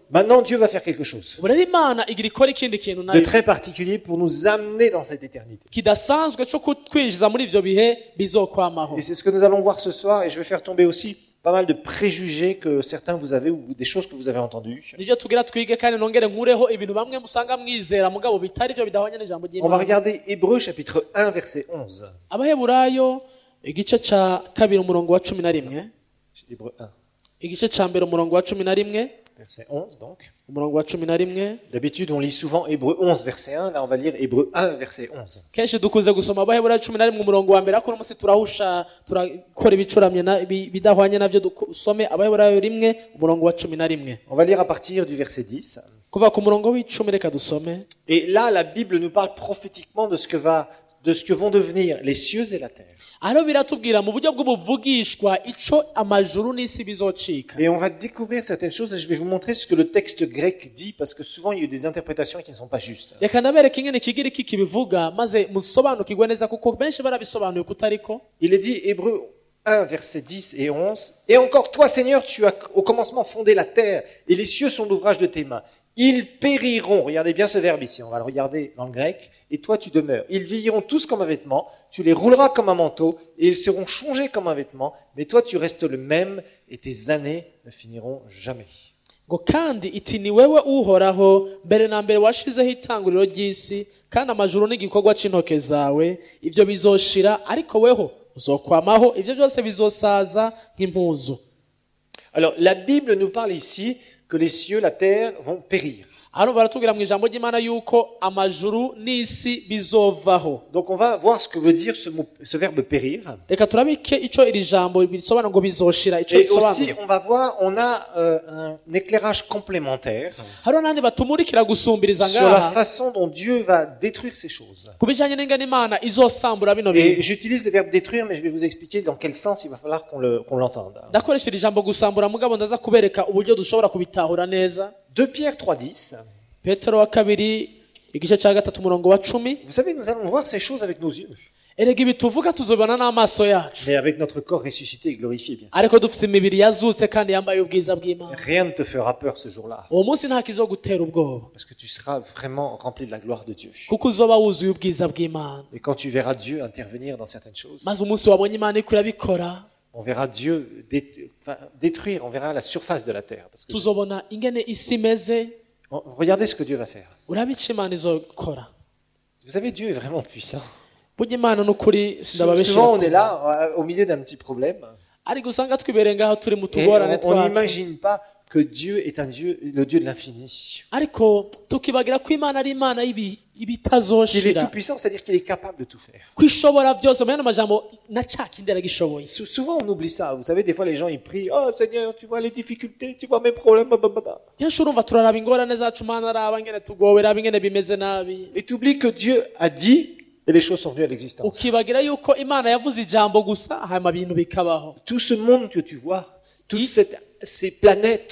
Maintenant, Dieu va faire quelque chose ubu rero imana igira ikora ikindi kintu de nayo très particulier pour nous amener dans cette éternité. kidasanzwe cyo kutwinjiza muri ivyo bihe bizokwamaho. Et c'est ce que nous allons voir ce soir, et je vais faire tomber aussi pas mal de préjugés que certains vous avez, ou des choses que vous avez entendues. nivyo tugira twige kandi nongere nkureho ibintu bamwe musanga mwizera mugabo bitari byo bidahwanye n'ijambo On va ry'Imana. regarder Hébreux chapitre 1 verset 11. Abaheburayo igice ca kabiri umurongo wa 11, Hébreux 1 igice ca mbere umurongo wa 11, verset 11 donc. umurongo wa 11. D'habitude on lit souvent Hébreux 11 verset 1, là on va lire Hébreux 1 verset 11. Kenshi dukunze gusoma Abaheburayo 11 umurongo wa mbere, ariko uno munsi turahusha turakora ibicuramye bidahwanye navyo. Dusome Abaheburayo 1 umurongo wa 11 On va lire à partir du verset 10. kuva ku murongo w'10. Reka dusome. Et là la Bible nous parle prophétiquement de ce que vont devenir les cieux et la terre. Hano biratubwira mu buryo bw'ubuvugishwa ico amajuru n'isi bizocika. Et on va découvrir certaines choses et je vais vous montrer ce que le texte grec dit parce que souvent il y a eu des interprétations qui ne sont pas justes. Reka ndabereka ingene ikigiriki kibivuga maze musobanukirwe neza kuko benshi barabisobanuye kutariko. Il est dit, Hébreux 1, versets 10 et 11, « Et encore, toi, Seigneur, tu as au commencement fondé la terre, et les cieux sont l'ouvrage de tes mains. Ils périront. » Regardez bien ce verbe ici, on va le regarder dans le grec. « Et toi, tu demeures. Ils vieilliront tous comme un vêtement, tu les rouleras comme un manteau, et ils seront changés comme un vêtement. Mais toi, tu restes le même, et tes années ne finiront jamais. » ngo kandi iti ni wewe uhoraho mbere na mbere washizeho itanguriro ry'isi, kandi amajuru n'igikorwa c'intoke zawe, ivyo bizoshira, ariko weho uzokwamaho, ivyo byose bizosaza nk'impuzu. Alors, la Bible nous parle ici que les cieux, la terre vont périr. Hano baratubwira mu ijambo ry'Imana yuko amajuru n'isi bizovaho. Donc on va voir ce que veut dire ce verbe périr. Reka turabike ico iri jambo bisobanura ngo bizoshira ico Et aussi bisobanura. on va voir, on a un éclairage complémentaire Hano nandi batumurikira gusumbiriza sur la ngaha façon dont Dieu va détruire ces choses. kubijanye n'ingene Imana izosambura bino Et bintu. j'utilise le verbe détruire, mais je vais vous expliquer dans quel sens il va falloir qu'on l'entende. Ndakoresha iri jambo gusambura mugabo ndaza kubereka uburyo dushobora kubitahura neza. 2 Pierre 3,10. Petero wa kabiri igice ca gatatu umurongo wa 10. Vous savez, nous allons voir ces choses avec nos yeux, Erega ibi tuvuga tuzobona n'amaso yacu, mais avec notre corps ressuscité et glorifié, bien sûr. ariko dufise imibiri yazutse kandi yambaye ubwiza bw'Imana. Rien ne te fera peur ce jour-là, Uwo munsi nta kizogutera ubwoba parce que tu seras vraiment rempli de la gloire de Dieu. kuko uzoba wuzuye ubwiza bw'Imana. Et quand tu verras Dieu intervenir dans certaines choses, Maze umunsi wabonye Imana iko irabikora, on verra Dieu détruire, on verra la surface de la terre. Parce que tuzobona ingene isi imeze, regardez ce que Dieu va faire. urabica Imana izokora. Vous savez, Dieu est vraiment puissant. Burya Imana n'ukuri sindababeshera. Souvent, on est là, au milieu d'un petit problème. ariko usanga twibereye ngaho turi mu Et tugorane on twacu, n'imagine pas que Dieu est un Dieu, le Dieu de l'infini. ariko tukibagira ko Imana ari Imana Qu'il est ibitazoshira, tout puissant, c'est-à-dire qu'il est capable de tout faire. ko ishobora byose. Mu yandi majambo na ca kindi aragishoboye. Souvent, on oublie ça. Vous savez, des fois, les gens, ils prient, oh Seigneur, tu vois les difficultés, tu vois mes problèmes, blablabla. kenshi urumva turaraba ingorane zacu, Mana araba ingene tugowe, raba ingene bimeze nabi, Et tu oublies que Dieu a dit, et les choses sont venues à l'existence. ukibagira yuko Imana yavuze ijambo gusa hanyuma ibintu bikabaho. Tout ce monde que tu vois, toutes ces planètes,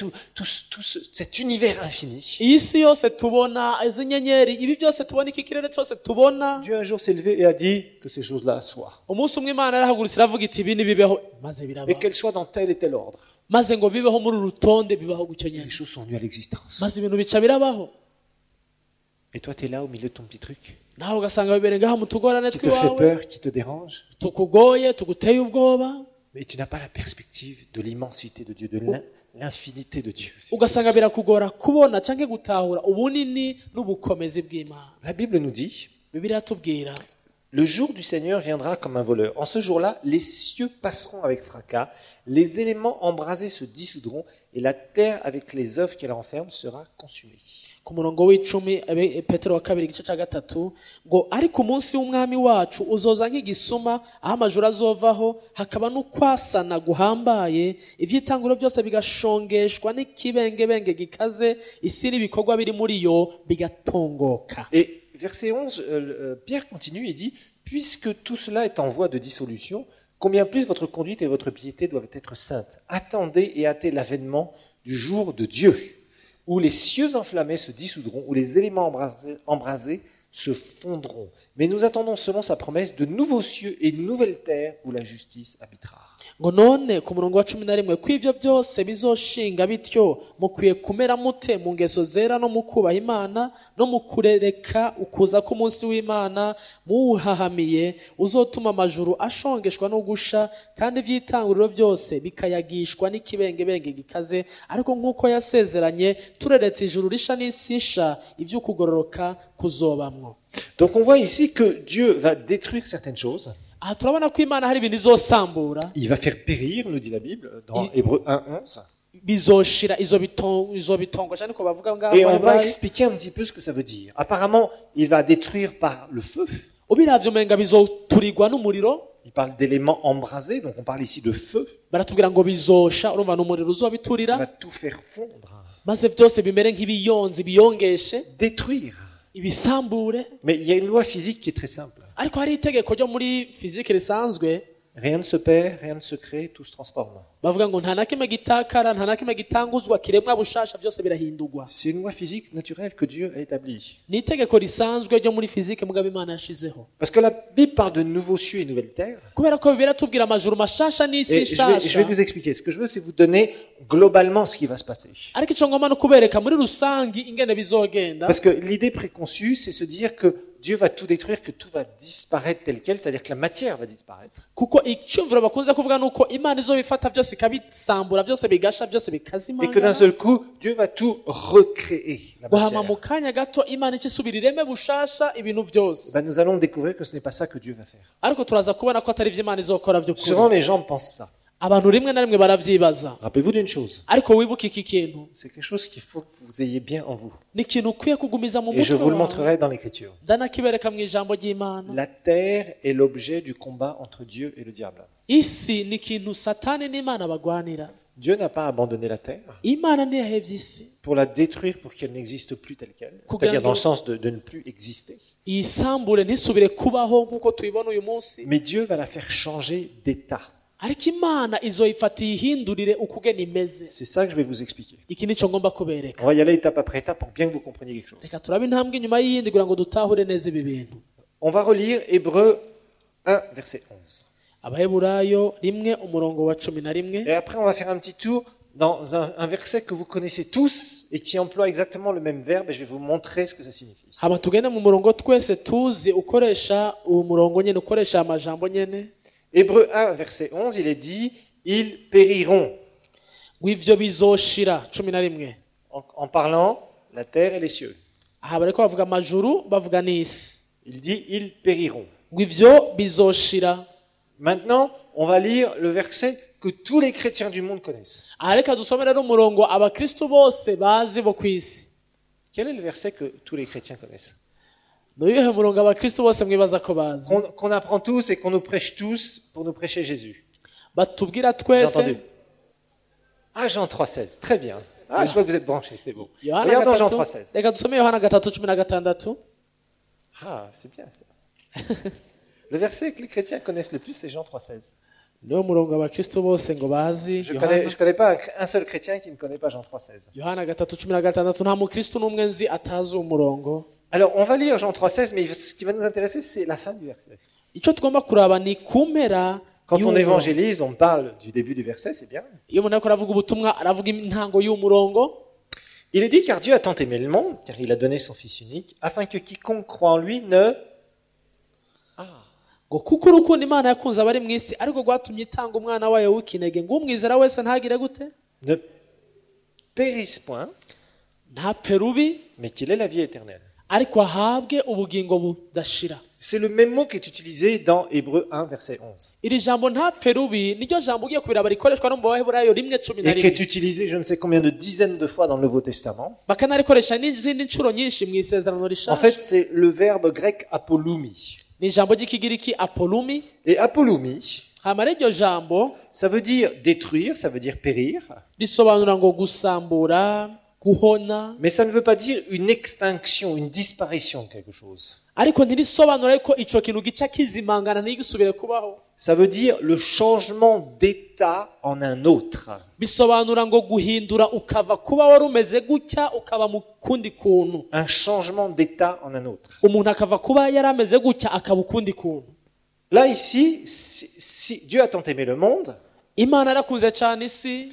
cet univers infini, iyi si yose tubona, izi nyenyeri, ibi byose tubona, iki kirere cyose tubona, Dieu un jour s'est levé et a dit que ces choses-là soient. umunsi umwe Imana yarahagurutse iravuga iti ibi nibibeho, maze Et birabaho, qu'elles soient dans tel et tel ordre. maze ngo bibeho muri uru rutonde, bibaho gutyo Les nyene, choses sont venues à l'existence. maze ibintu bica birabaho. Et toi, tu es là au milieu de ton petit truc, nawe ugasanga bibereye ngaha mu tugorane qui te fait twiwawe, peur, qui te dérange, tukugoye, tuguteye ubwoba, mais tu n'as pas la perspective de l'immensité de Dieu, de l'infinité de Dieu. ugasanga birakugora kubona canke gutahura ubunini n'ubukomezi bw'Imana. La Bible nous dit, Bibiliya tubwira, le jour du Seigneur viendra comme un voleur. En ce jour-là, les cieux passeront avec fracas, les éléments embrasés se dissoudront, et la terre avec les œuvres qu'elle renferme sera consumée. ku murongo w'10 Petero wa kabiri igice ca gatatu, ngo ariko umunsi w'umwami wacu uzoza nk'igisuma, aho amajuru azovaho, hakaba n'ukwasana guhambaye, ivy'itanguro byose bigashongeshwa n'ikibengebenge gikaze, isi n'ibikorwa biri muri yo bigatongoka. Et verset 11, Pierre continue, il dit, puisque tout cela est en voie de dissolution, combien plus votre conduite et votre piété doivent être saintes. Attendez et hâtez l'avènement du jour de Dieu, où les cieux enflammés se dissoudront, où les éléments embrasés se fondront. Mais nous attendons selon sa promesse de nouveaux cieux et de nouvelles terres où la justice habitera. ngo none ku murongo wa 11 ko ibyo byose bizoshinga bityo mukwiye kumera mute mu ngeso zera no mu kubaha Imana no mu kurereka ukuza k'umunsi w'Imana muwuhahamiye uzotuma amajuru ashongeshwa no gusha kandi iby'itanguriro byose bikayagishwa n'ikibengebenge gikaze ariko nk'uko yasezeranye tureretse ijuru risha n'isi nsha iby'ukugororoka kuzobamwo. Donc on voit ici que Dieu va détruire certaines choses. Aha turabona ko Imana hari ibintu izosambura, Il va faire périr, nous dit la Bible, dans Hébreux 1:11. bizoshira izo bitongosha niko bavuga ngaho Et on va Baheburayo. expliquer un petit peu ce que ça veut dire. Apparemment, il va détruire par le feu. Ubiravye umenga bizoturigwa n'umuriro, Il parle d'éléments embrasés, donc on parle ici de feu. baratubwira ngo bizosha, urumva n'umuriro Il va uzobiturira tout faire fondre, maze byose bimere nk'ibiyonzi biyongeshe détruire. ibisambure. Mais il y a une loi physique qui est très simple. Ariko hari itegeko ryo muri fizike risanzwe Rien ne se perd, rien ne se crée, tout se transforme. bavuga ngo nta na kimwe gitakara, nta na kimwe gitanguzwa, kiremwa bushasha, byose birahindurwa. C'est une loi physique naturelle que Dieu a établie. Ni itegeko risanzwe ryo muri fizike mugabo Imana yashizeho, Parce que la Bible parle de nouveaux cieux et nouvelles terres. kubera ko Bibiliya tubwira amajuru mashasha n'isi Et je vais nshasha. vous expliquer. Ce que je veux, c'est vous donner globalement ce qui va se passer. Ariko icyo ngomba no kubereka muri rusangi ingene bizogenda, Parce que l'idée préconçue, c'est se dire que Dieu va tout détruire, que tout va disparaître tel quel, c'est-à-dire que la matière va disparaître. kuko icyumviro bakunze kuvuga nuko Imana izobifata byose ikabisambura, byose bigasha, byose Et que d'un bikazimangana, seul coup, Dieu va tout recréer, la guhama matière. mu kanya gato Imana ikisubira ireme bushasha ibintu byose. Ben, nous allons découvrir que ce n'est pas ça que Dieu va faire. Ariko turaza kubona ko atari ibyo Imana izokora by'ukuri. Souvent, les gens pensent ça. Abantu rimwe na rimwe baravyibaza, Rappelez-vous d'une chose. ariko wibuke iki kintu C'est quelque chose qu'il faut que vous ayez bien en vous. ni ikintu ukwiye kugumiza mu Et je mutwe vous le wawe, montrerai dans l'Écriture. ndanakibereka mu ijambo ry'Imana. La terre est l'objet du combat entre Dieu et le diable. Isi ni ikintu Satani n'Imana bagwanira. Dieu n'a pas abandonné la terre Imana ntiyahevye isi pour la détruire, pour qu'elle n'existe plus telle qu'elle. C'est-à-dire dans le sens de ne plus exister. iyisambure ntisubire kubaho nk'uko tubibona uyu munsi, Mais Dieu va la faire changer d'état. ariko Imana izoyifata iyihindurire ukugena imeze. C'est ça que je vais vous expliquer. Iki nico ngomba kubereka. On va y aller étape après étape pour bien que vous compreniez quelque chose. Reka turabe intambwe inyuma y'iyindi kugira ngo dutahure neza ibi bintu. On va relire Hébreux 1, verset 11. Abaheburayo 1:11. Et après, on va faire un petit tour dans un verset que vous connaissez tous et qui emploie exactement le même verbe, et je vais vous montrer ce que ça signifie. Hama tugende mu murongo twese tuzi ukoresha uwo murongo nyene, ukoresha amajambo nyene. Hébreux 1, verset 11, il est dit, ils périront, Ngo ivyo bizoshira 11. en parlant la terre et les cieux. Aha bariko bavuga amajuru, bavuga n'isi. Il dit, ils périront. Ngo ivyo bizoshira. Maintenant, on va lire le verset que tous les chrétiens du monde connaissent. Aha reka dusome rero umurongo abakristu bose bazi bo kw'isi. Quel est le verset que tous les chrétiens connaissent? N'uyuhe murongo abakristu bose mwibaza ko bazi? Qu'on apprend tous et qu'on nous prêche tous pour nous prêcher Jésus. Batubwira J'ai twese. entendu. Ah, Jean 3,16. Très bien. Ah, je vois que vous êtes branchés, c'est beau. Yohana Regardons Jean 3:16. 3,16. Reka dusome Yohana 3:16. Ah, c'est bien ça. Le verset que les chrétiens connaissent le plus, c'est Jean 3,16. Niwo murongo abakristu bose ngo bazi. Je connais pas un seul chrétien qui ne connaît pas Jean 3,16. Yohana 3:16. Nta mukristu n'umwe nzi atazi uwo murongo. Alors, on va lire Jean 3,16, mais ce qui va nous intéresser, c'est la fin du verset. Icyo tugomba kuraba ni kumpera. Quand on y'uwo évangélise, on parle du début du verset, c'est bien. iyo umuntu ariko aravuga ubutumwa aravuga intango y'uwo murongo. Il est dit, car Dieu a tant aimé le monde, car il a donné son Fils unique, afin que quiconque croit en lui ne... Ngo kuko urukundo Imana yakunze abari mu isi ariko rwatumye itanga umwana wayo w'ikinege ngo umwizera wese ntagire gute, ne périsse point, ntapfe rubi, mais qu'il ait la vie éternelle. ariko ahabwe ubugingo budashira. C'est le même mot qui est utilisé dans Hébreux 1, verset 11. Iri jambo ntapfe rubi niryo jambo ugiye kubiraba rikoreshwa no mu Baheburayo 1:11. Et qui est utilisé je ne sais combien de dizaines de fois dans le Nouveau Testament. Bakanarikoresha n'izindi nshuro nyinshi mu isezerano En rishasha. fait, c'est le verbe grec apolumi. Ni ijambo ry'ikigiriki apolumi. Et apolumi, Hama iryo jambo ça veut dire détruire, ça veut dire périr, risobanura ngo gusambura, guhona Mais ça ne veut pas dire une extinction, une disparition de quelque chose. ariko ntirisobanura ko ico kintu gica kizimangana ntigisubire kubaho. Ça veut dire le changement d'état en un autre. Bisobanura ngo guhindura ukava kuba wari umeze gutya ukaba mu kundi kuntu. Un changement d'état en un autre. Umuntu akava kuba yari ameze gutya akaba ukundi kuntu. Là, ici, si Dieu a tant aimé le monde, Imana yarakunze cyane isi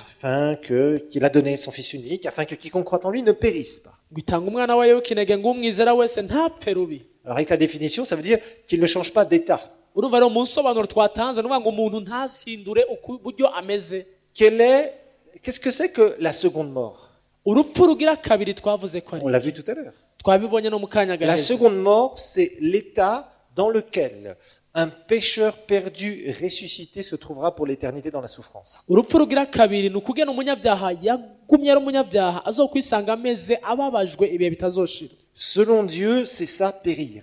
qu'il a donné son Fils unique, afin que quiconque croit en lui ne périsse pas. bitanga umwana wayo w'ikinege ngo umwizera wese ntapfe rubi. Alors avec la définition, ça veut dire qu'il ne change pas d'état. Urumva rero mu nsobanuro twatanze nuvuga ngo umuntu ntahindure uburyo ameze. Qu'est-ce que c'est que la seconde mort? Urupfu rugira kabiri twavuze ko On l'a vu tout à l'heure. twabibonye no mu kanya La gaheze. seconde mort, c'est l'état dans lequel un pécheur perdu ressuscité se trouvera pour l'éternité dans la souffrance. Urupfu rugira kabiri ni ukugena umunyabyaha yagumye ari umunyabyaha azokwisanga ameze ababajwe ibihe bitazoshira. Selon Dieu, c'est ça, périr.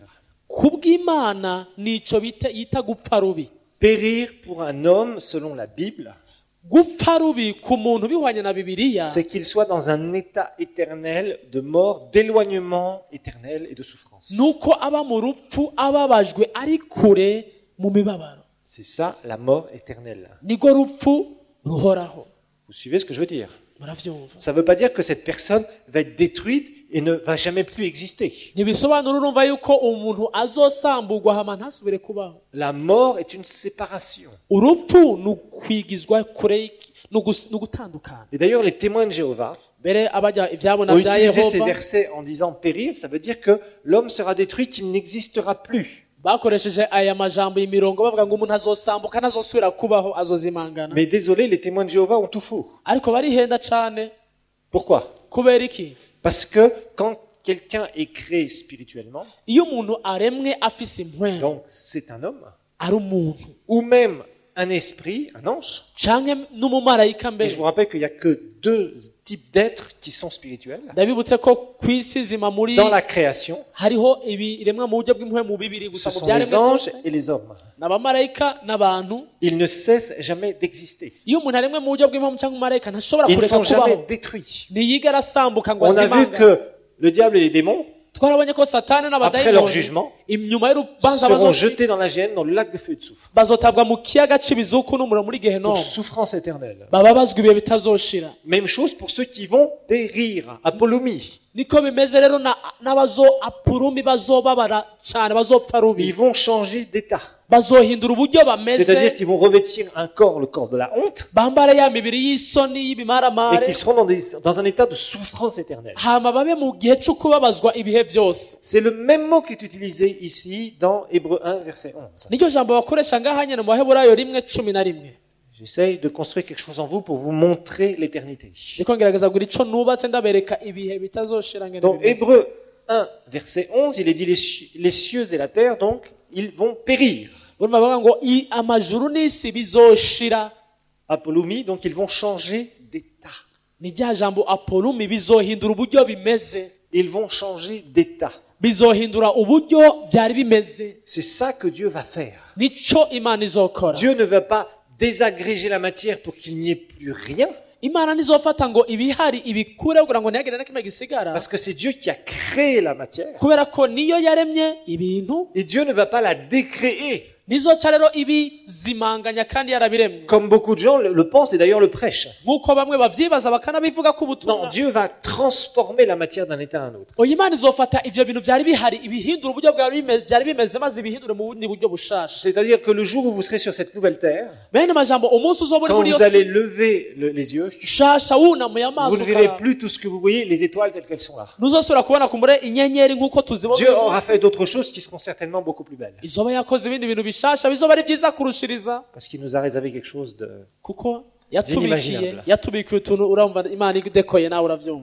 Kubw'Imana nico yita gupfa rubi. Périr pour un homme, selon la Bible, Gupfa rubi ku muntu bihwanye na Bibiliya c'est qu'il soit dans un état éternel de mort, d'éloignement éternel et de souffrance. nuko aba mu rupfu ababajwe ari kure mu mibabaro. C'est ça, la mort éternelle. Niko rupfu ruhoraho. Vous suivez ce que je veux dire? Muravyumva? Ça ne veut pas dire que cette personne va être détruite et ne va jamais plus exister. Ntibisobanura urumva yuko umuntu azosamburwa hama ntasubire kubaho. La mort est une séparation. Urupfu ni ukwigizwa kure ni ugutandukana. Et d'ailleurs, les témoins de Jéhovah Mbere abajya ibyabona ont bya utilisé ces Yehova versets en disant périr, ça veut dire que l'homme sera détruit, qu'il n'existera plus. bakoresheje aya majambo y'imirongo bavuga ngo umuntu azosambuka ntazosubira kubaho azozimangana. Mais désolé, les témoins de Jéhovah ont tout faux. Ariko barihenda cyane. Pourquoi? Kubera iki? Parce que quand quelqu'un est créé spirituellement, Iyo umuntu aremwe afise impwemu donc c'est un homme, ari umuntu ou même un esprit, un ange, canke n'umumarayika et je mbere. vous rappelle qu'il n'y a que deux types d'êtres qui sont spirituels. Ndabibutse ko ku isi zima muri Dans la création, hariho ibiremwa mu buryo bw'impwemu bibiri ce gusa mu sont les byaremwe anges byose et les hommes. n'abamarayika n'abantu. Ils ne cessent jamais d'exister. Iyo umuntu aremwe mu buryo bw'impwemu cyangwa umumarayika ntashobora Ils ne kureka sont jamais kubaho, détruits. ntiyigera asambuka ngo On a vu azimangane. que le diable et les démons, Twarabonye ko satani après leur n'abadayimoni jugement, inyuma y'urubanza seront jetés dans la géhenne, dans le lac de feu et de soufre, bazotabwa mu kiyaga cy'ibizuku n'umuriro muri pour gehenomu, souffrance éternelle. bababazwa ibihe bitazoshira. Même chose pour ceux qui vont périr, apolomie. Niko bimeze rero n'abazo apurumi bazobabara cyane, bazopfa Ils rubi, vont changer d'état. bazohindura uburyo bameze, C'est-à-dire qu'ils vont revêtir un corps, le corps de la honte, bambara ya mibiri y'isoni et y'ibimaramare, qu'ils seront dans un état de souffrance éternelle. hama babe mu gihe cyo kubabazwa ibihe byose. C'est le même mot qui est utilisé ici dans Hébreux 1, verset 11. Niryo jambo bakoresha ngaha nyene mu Baheburayo 1:11. J'essaye de construire quelque chose en vous pour vous montrer l'éternité. Niko ngerageza kugira ico nubatse ndabereka ibihe bitazoshira ngene Dans bimeze. Hébreux 1, verset 11, il est dit les cieux et la terre, donc, ils vont périr. Urumva bavuga ngo amajuru n'isi bizoshira. Apolomie, donc ils vont changer d'état. Ni rya jambo apolumi bizohindura uburyo bimeze, Ils vont changer d'état. bizohindura uburyo byari bimeze. C'est ça que Dieu va faire. Nico Imana izokora. Dieu ne va pas désagréger la matière pour qu'il n'y ait plus rien, Imana nizofata ngo ibihari ibikure kugira ngo ntihagire na kimwe gisigara, parce que c'est Dieu qui a créé la matière. kubera ko niyo yaremye ibintu, Et Dieu ne va pas la décréer, nizoca rero ibizimanganya kandi yarabiremye. comme beaucoup de gens le pensent et d'ailleurs le prêchent. Nk'uko bamwe bavyibaza bakanabivuga ko Non, ubutumwa. Dieu va transformer la matière d'un état à un autre. Oya, Imana izofata ivyo bintu byari bihari ibihindura uburyo byari bimeze maze ibihindure mu bundi buryo bushasha. C'est-à-dire que le jour où vous serez sur cette nouvelle terre, Bene majambo, umunsi uzobona quand muri vous yo allez lever les yeux, shasha wunamuye vous amaso ne verrez ukaraba. plus tout ce que vous voyez, les étoiles telles qu'elles sont là. Ntuzosubira kubona kumbure inyenyeri nk'uko tuzibona Dieu uyu aura munsi. fait d'autres choses qui seront certainement beaucoup plus belles. Izoba yakoze ibindi bintu bishasha bizoba ari byiza kurushiriza, Parce qu'il nous a réservé quelque chose de... kuko Inimaginable. yatubikiye utuntu urumva Imana idekoye nawe uravyumva.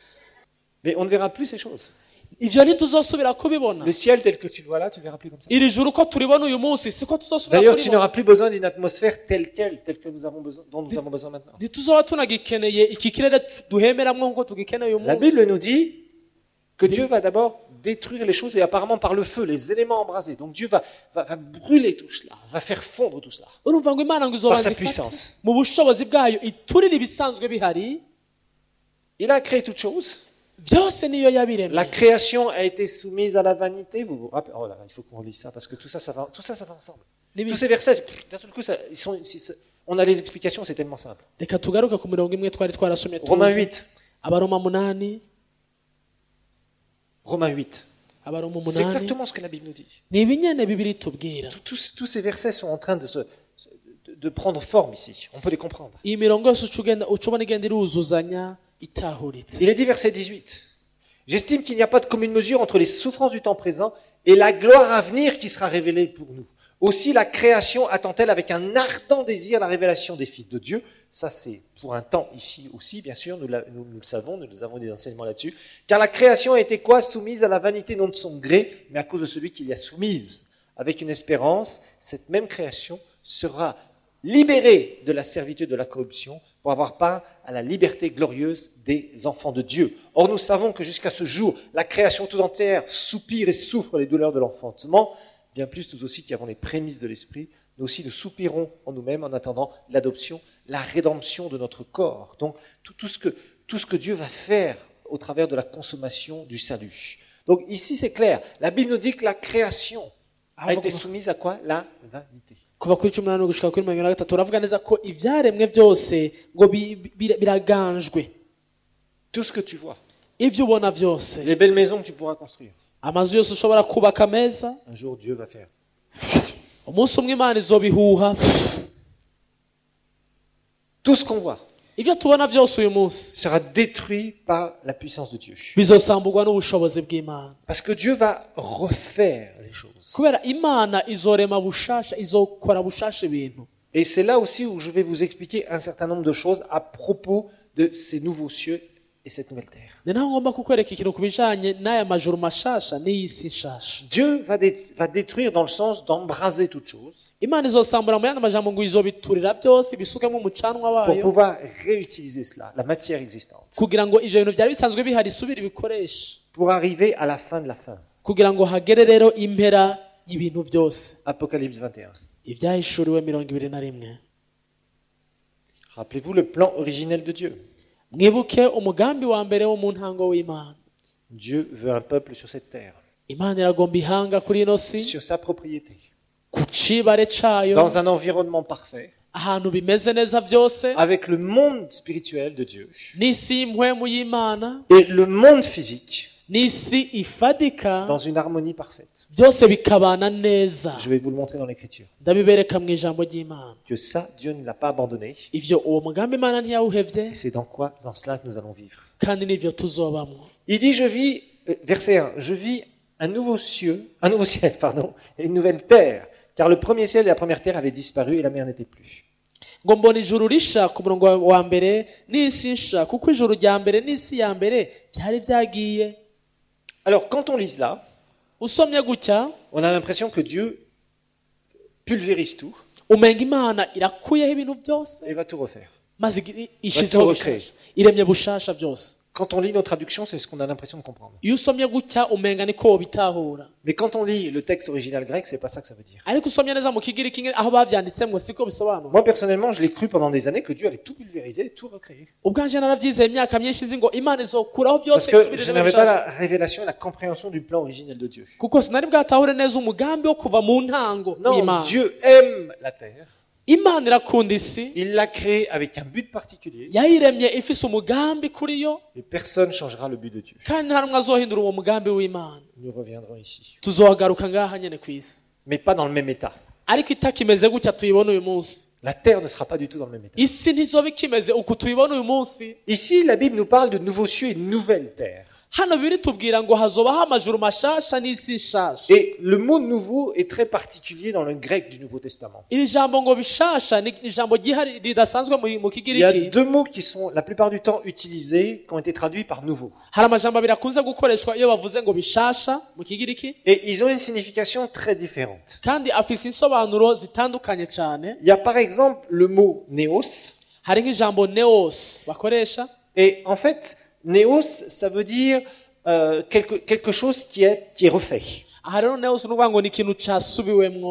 Mais on ne verra plus ces choses. Ivyo ntituzosubira kubibona. Le ciel tel que tu le vois là, tu ne verras plus comme ça. Iri juru ko turibona uyu munsi siko tuzosubira D'ailleurs, tu kuribona. n'auras plus besoin d'une atmosphère telle qu'elle, telle que nous avons besoin, dont nous avons besoin maintenant. Ntituzoba tunagikeneye iki kirere duhemeramwo nk'uko tugikeneye uyu La munsi. Bible nous dit que Dieu va d'abord détruire les choses et apparemment par le feu, les éléments embrasés. Donc Dieu va brûler tout cela, va faire fondre tout cela Urumva ngo Imana ngo par izobanza sa ifate puissance. mu bushobozi bwayo iturire ibisanzwe bihari, Il a créé toutes choses. byose niyo La yabiremye création a été soumise à la vanité. Vous vous rappelez? Oh là là, il faut qu'on relise ça parce que tout ça va ensemble. Tous ces versets, d'un seul coup, on a les explications, c'est tellement simple. reka tugaruke ku mirongo imwe twari twarasomye Romains tuzi 8. abaroma 8 Romains 8. abaroma C'est 8 exactement ce que la Bible nous dit. ni ibinyene bibiri tubwira Tous ces versets sont en train de prendre forme ici. On peut les comprendre. iyi mirongo yose uca ubona igenda iruzuzanya itahuritse Il est dit, verset 18. J'estime qu'il n'y a pas de commune mesure entre les souffrances du temps présent et la gloire à venir qui sera révélée pour nous. Aussi la création attend-elle avec un ardent désir la révélation des fils de Dieu. Ça c'est pour un temps ici aussi, bien sûr, nous le savons, nous avons des enseignements là-dessus. Car la création a été quoi? Soumise à la vanité non de son gré, mais à cause de celui qui l'y a soumise. Avec une espérance, cette même création sera libérée de la servitude de la corruption pour avoir part à la liberté glorieuse des enfants de Dieu. Or nous savons que jusqu'à ce jour, la création tout entière soupire et souffre les douleurs de l'enfantement. Bien plus, nous aussi qui avons les prémices de l'Esprit, nous aussi nous soupirons en nous-mêmes en attendant l'adoption, la rédemption de notre corps. Donc tout ce que Dieu va faire au travers de la consommation du salut. Donc ici c'est clair, la Bible nous dit que la création a été soumise à quoi? La vanité. kuva kuri 18 gushika kuri 23 uravuga neza ko ivyaremwe byose ngo biraganjwe Tout ce que tu vois, ivyo ubona byose les belles maisons que tu pourras construire, amazu yose ushobora kubaka meza un jour Dieu va faire. umunsi umwe imana izobihuha Tout ce qu'on voit ivyo tubona byose uyu munsi sera détruit par la puissance de Dieu. bizosamburwa n'ubushobozi bw'imana Parce que Dieu va refaire les choses. kubera imana izorema bushasha izokora bushasha ibintu Et c'est là aussi où je vais vous expliquer un certain nombre de choses à propos de ces nouveaux cieux et cette nouvelle terre. ni naho ngomba kukwereka ikintu ku bijanye n'aya majuru mashasha n'iyi si nshasha Dieu va détruire dans le sens d'embraser toutes choses imana izosambura mu yandi majambo ngo izobiturira byose ibisukemwo umucanwa pour wayo pouvoir réutiliser cela, la matière existante, kugira ngo ivyo bintu byari bisanzwe bihari isubire ibikoresha pour arriver à la fin de la fin. kugira ngo hagere rero impera y'ibintu byose Apocalypse 21. ibyahishuriwe 21 Rappelez-vous le plan originel de Dieu. mwibuke umugambi wa mbere wo mu ntango w'imana Dieu veut un peuple sur cette terre, imana iragomba ihanga kuri ino si sur sa propriété, ku cibare cayo dans un environnement parfait, ahantu bimeze neza byose avec le monde spirituel de Dieu n'isi y'impwemu y'imana et le monde physique n'isi ifadika dans une harmonie parfaite. byose bikabana neza Je vais vous le montrer dans l'Écriture. ndabibereka mu ijambo ry'imana Que ça, Dieu ne l'a pas abandonné. ivyo uwo mugambi imana ntiyawuhevye Et c'est dans cela que nous allons vivre. kandi n'ivyo tuzobamwo Il dit, verset 1, je vis un nouveau ciel, et une nouvelle terre, car le premier ciel et la première terre avaient disparu et la mer n'était plus. ngo mbona ijuru risha ku murongo wa mbere n'isi nsha kuko ijuru rya mbere n'isi ya mbere byari byagiye. Alors, quand on lit cela, usomye gutya on a l'impression que Dieu pulvérise tout umenga imana irakuyeho ibintu byose et va tout refaire. maze ishizeho bushasha iremye bushasha byose. Quand on lit nos traductions, c'est ce qu'on a l'impression de comprendre. iyo usomye gutya umenga niko wobitahura, Mais quand on lit le texte original grec, c'est pas ça que ça veut dire. ariko usomye neza mu kigiriki aho bavyanditsemwe siko bisobanura. Moi, personnellement, je l'ai cru pendant des années que Dieu allait tout pulvériser, tout recréer. ubwanje naravyizeye imyaka myinshi nzi ngo imana izokuraho Parce byose que isubire je neza n'avais pas bushasha, la révélation et la compréhension du plan originel de Dieu. kuko sinari bwatahure neza umugambi wo kuva mu ntango Non, w'imana. Dieu aime la terre. imana irakunda isi, Il l'a créée avec un but particulier. yayiremye ifise umugambi kuri yo, Et personne ne changera le but de Dieu. kandi nta rumwe azohindura uwo mugambi w'imana. Nous reviendrons ici. tuzohagaruka ngaha nyene ku isi, Mais pas dans le même état. ariko itakimeze gutya tuyibona uyu munsi. La terre ne sera pas du tout dans le même état. isi ntizoba ikimeze uku tuyibona uyu munsi. Ici, la Bible nous parle de nouveaux cieux et de nouvelles terres. hano biri tubwira ngo hazobaho amajuru mashasha n'isi nshasha. Et le mot nouveau est très particulier dans le grec du Nouveau Testament. iri jambo ngo bishasha ni ijambo ryihari ridasanzwe mu Il y a kigiriki. deux mots qui sont la plupart du temps utilisés, qui ont été traduits par nouveau. hari amajambo abiri akunze gukoreshwa iyo bavuze ngo bishasha mu kigiriki, Et ils ont une signification très différente. kandi afise insobanuro zitandukanye cyane. Il y a par exemple le mot néos. hari nk'ijambo neos bakoresha. Et en fait, néos, ça veut dire quelque chose qui est refait. aha rero neos ni ukuvuga ngo ni ikintu cyasubiwemwo.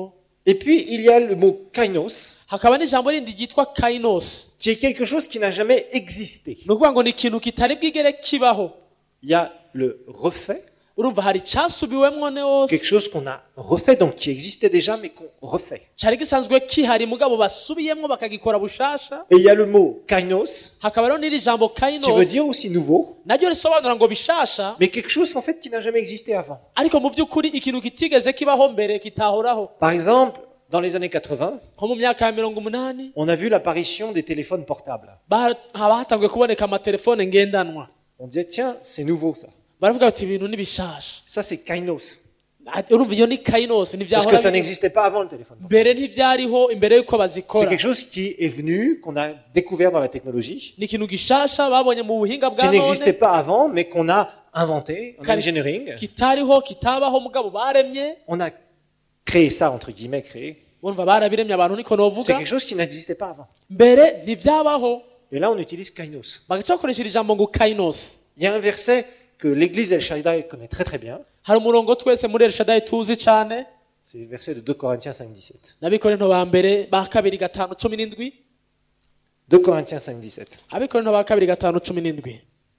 Et puis, il y a le mot kainos, hakaba n'ijambo rindi ryitwa kainos, qui est quelque chose qui n'a jamais existé. ni ukuvuga ngo ni ikintu kitari bwigere kibaho. Il y a le refait, Urumva hari icyasubiwemwo neos, quelque chose qu'on a refait, donc qui existait déjà, mais qu'on refait. cyari gisanzwe kihari mugabo basubiyemwo bakagikora bushasha. Et il y a le mot kainos, Hakaba rero n'iri jambo qui veut kainos dire aussi nouveau, naryo risobanura ngo bishasha, mais quelque chose en fait qui n'a jamais existé avant. ariko mu by'ukuri ikintu kitigeze kibaho mbere kitahoraho. Par exemple, dans les années 80, Nko mu myaka ya 80 on a vu l'apparition des téléphones portables. haba hatanguye kuboneka amatelefone ngendanwa. On disait, tiens, c'est nouveau ça. Baravuga bati ibintu ni bishasha. Ça, c'est kainos. Urumva iyo ni kainos, Parce ntibyahora que ça n'existait pas avant le téléphone portable. mbere ntibyariho imbere yuko C'est bazikora. quelque chose qui est venu, qu'on a découvert dans la technologie, Ni ikintu gishasha babonye mu buhinga qui bwa n'existait none pas avant, mais qu'on a inventé en Car- engineering. kitariho kitabaho mugabo baremye. On a créé ça, entre guillemets, créé. Urumva barabiremye abantu niko C'est novuga quelque chose qui n'existait pas avant. mbere ntibyabaho, Et là, on utilise kainos. bagaca bakoresha iri jambo ngo kainos. Il y a un verset que l'église El Shaddai connaît très très bien. Hari umurongo twese muri El Shaddai tuzi cyane, C'est le verset de 2 Corinthiens 5,17. n'abikorinto ba mbere ba kabiri gatanu cumi n'indwi. 2 Corinthiens 5,17. Abikorinto ba kabiri gatanu cumi n'indwi.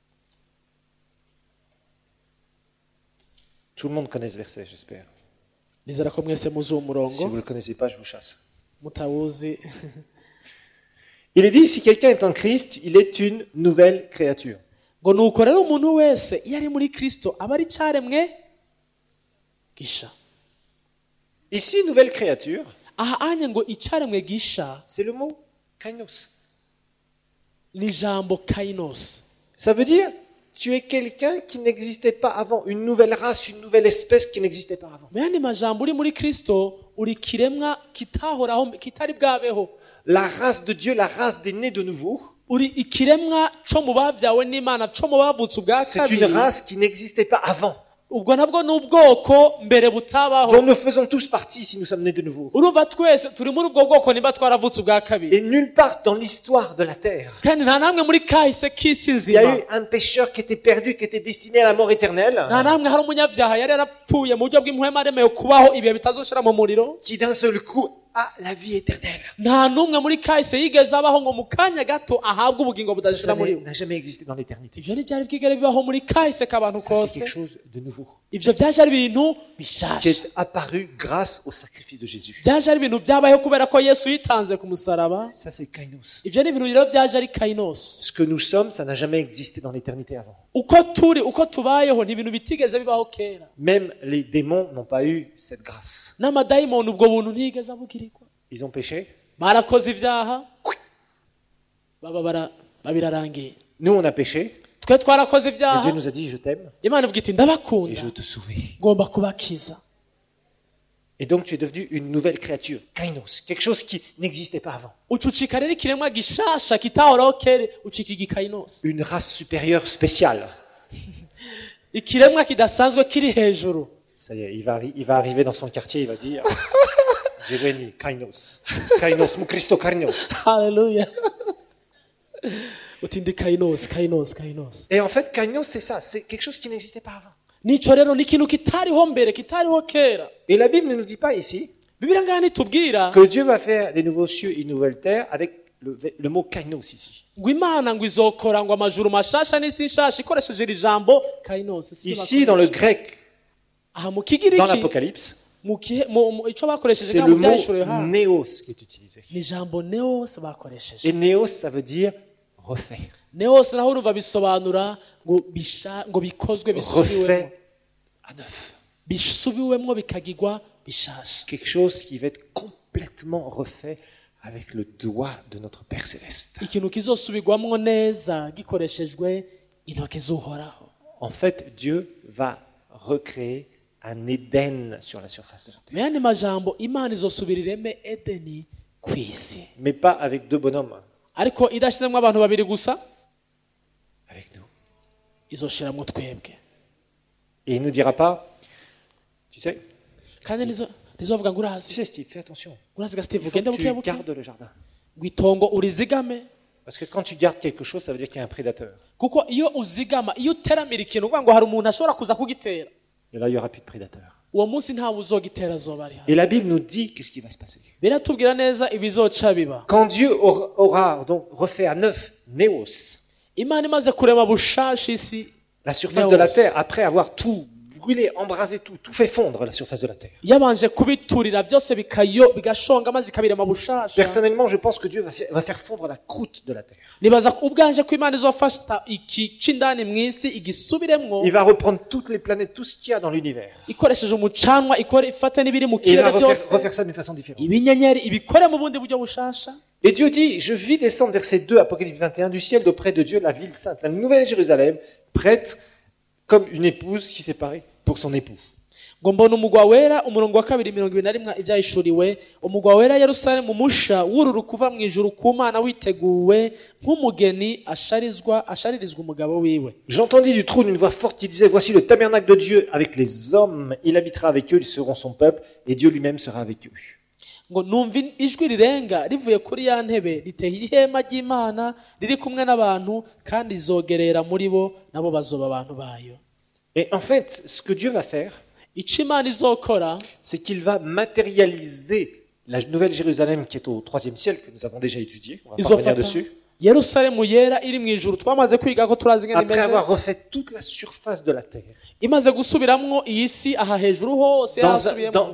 Tout le monde connaît ce verset, j'espère. Nizera ko mwese muzi uwo Si murongo, vous ne le connaissez pas, je vous chasse. mutawuzi. Il est dit, si quelqu'un est en Christ, il est une nouvelle créature. Ngo nuko rero umuntu wese iyo ari muri Kristo aba ari cyaremwe gisha. Ici, nouvelle créature, Aha anye ngo icyaremwe gisha c'est le mot kainos. ni jambo kainos. Ça veut dire, tu es quelqu'un qui n'existait pas avant, une nouvelle race, une nouvelle espèce qui n'existait pas avant. Mu yandi majambo uri muri Kristo uri kiremwa kitahoraho kitari bwabeho. La race de Dieu, la race des nés de nouveau, Uri ikiremwa cyo mu bavyawe n'Imana, cyo mu bavutse ubwa c'est une kabiri. race qui n'existait pas avant, Ubwo nabwo ni ubwoko mbere butabaho. dont nous faisons tous partie si nous sommes nés de nouveau. Urumva twese turi muri ubwo bwoko niba twaravutse ubwa kabiri. Et nulle part dans l'histoire de la terre, Kandi nta namwe muri kahise k'isi il y a nzima, eu un pécheur qui était perdu, qui était destiné à la mort éternelle, nta namwe hari umunyabyaha yari yarapfuye mu buryo bw'impuhwe aremewe kubaho ibihe bitazoshira mu muriro. qui d'un seul coup a la vie éternelle. Nta n'umwe muri kahise yigeze abaho ngo mu kanya gato ahabwe ubugingo budashira Ça muri we. n'a jamais existé dans l'éternité. Ivyo ntibyari bwigere bibaho muri kahise k'abantu Ça, c'est kose. quelque chose de nouveau, Ivyo byaje ari ibintu qui bishasha, est apparu grâce au sacrifice de Jésus. byaje ari ibintu byabayeho kubera ko Yesu yitanze ku musaraba. Ça, c'est kainos. Ivyo ni ibintu rero byaje ari kainos. Ce que nous sommes, ça n'a jamais existé dans l'éternité avant. Uko turi, uko tubayeho ni ibintu bitigeze bibaho kera. Même les démons n'ont pas eu cette grâce. N'amadayimoni ubwo buntu ntigeze abugirirwa. Ils ont péché. Barakoze ibyaha babirarangiye. Nous, on a péché. Twe twarakoze Et Dieu ibyaha, nous a dit, je t'aime Imana ivuga iti et ndabakunda, je te sauver. ngomba kubakiza. Et donc, tu es devenu une nouvelle créature, kainos, quelque chose qui n'existait pas avant. Ucucika rero ikiremwa gishasha kitahoraho kera, ucika igikainos. Une race supérieure spéciale. Ikiremwa kidasanzwe kiri hejuru. Ça y est, il va arriver dans son quartier, il va dire, j'ai venu, kainos. Kainos, mon Christo kainos. Haleluya. Uti ndi kainos, kainos, kainos. Et en fait, kainos, c'est ça, c'est quelque chose qui n'existait pas avant. Nico rero ni ikintu kitariho mbere, kitariho kera. Et la Bible ne nous dit pas ici Bibiliya ngaha nitubwira que Dieu va faire des nouveaux cieux et une nouvelle terre avec le mot kainos ici. ngo Imana ngo izokora ngo amajuru mashasha n'isi nshasha ikoresheje iri jambo kainos. Ici, dans le grec, aha mu dans kigiriki l'Apocalypse, ico bakoresheje c'est nga le mu byahishuro mot Yohana néos qui est utilisé. ni ijambo neos bakoresheje. Et néos, ça veut dire refait. Neos naho urumva bisobanura ngo bikozwe bisubiwemo, Refait à neuf. bisubiwemo bikagirwa bishasha. Quelque chose qui va être complètement refait avec le doigt de notre Père Céleste. Ikintu kizosubirwamo neza gikoreshejwe intoki z'Uhoraho. En fait, Dieu va recréer un Éden sur la surface de la terre. Mu yandi majambo Imana izosubira ireme Edeni ku isi, Mais pas avec deux bonhommes, ariko idashyizemo abantu babiri gusa, avec nous. izoshiramwo twebwe. Et il ne nous dira pas, tu sais, Kandi nizovuga ngo tu urazi, sais Steve, fais attention. urazi Il Steve, faut ugende que buke tu buke, gardes le jardin. ngo itongo urizigame. Parce que quand tu gardes quelque chose, ça veut dire qu'il y a un prédateur. Kuko iyo uzigama, iyo uteramira ikintu uvuga ngo hari umuntu ashobora kuza kugitera, Et là, il n'y aura plus de prédateur. uwo munsi nta buzogitera azoba ari hano. Et la Bible nous dit qu'est-ce qui va se passer. Biratubwira neza ibizoca biba. Quand Dieu aura donc refait à neuf, Néos, Imana imaze kurema bushasha isi, la surface de la terre, après avoir tout brûlé, embrasé tout fait fondre la surface de la terre. yabanje kubiturira byose bigashonga maze ikabirema bushasha. Personnellement, je pense que Dieu va faire fondre la croûte de la terre. Nibaza ubwanje ko Imana izofasha iki c'indani mw'isi igisubiremwo, Il va reprendre toutes les planètes, tout ce qu'il y a dans l'univers. ikoresheje umucanwa, ifate n'ibiri mu Et il va kirere byose, refaire ça d'une façon différente. ibinyenyeri ibikore mu bundi buryo bushasha. Et Dieu dit, je vis descendre, verset 2, Apocalypse 21, du ciel d'auprès de Dieu, la ville sainte, la nouvelle Jérusalem, prête comme une épouse qui s'est parée pour son époux. ngo mbona umugwa wera, umurongo wa 2:21 ibyahishuriwe, umugwa wera Yerusalemu musha wururu kuva mu ijuru ku Mana witeguwe nk'umugeni asharirizwa umugabo wiwe. J'entendis du trône une voix forte qui disait, voici le tabernacle de Dieu avec les hommes, il habitera avec eux, ils seront son peuple, et Dieu lui-même sera avec eux. ngo numva ijwi rirenga rivuye kuri ya ntebe riteye ihema ry'Imana riri kumwe n'abantu, kandi izogerera muri bo, nabo bazoba abantu bayo. Et en fait, ce que Dieu va faire, Ico Imana izokora, c'est qu'il va matérialiser la nouvelle Jérusalem qui est au 3e ciel, que nous avons déjà étudié, on va pas revenir dessus. Yerusalemu yera iri mu ijuru twamaze kwiga ko turazi ngene Après imeze, avoir refait toute la surface de la terre, imaze gusubiramwo iyi si aha hejuru hose yasubiyemo,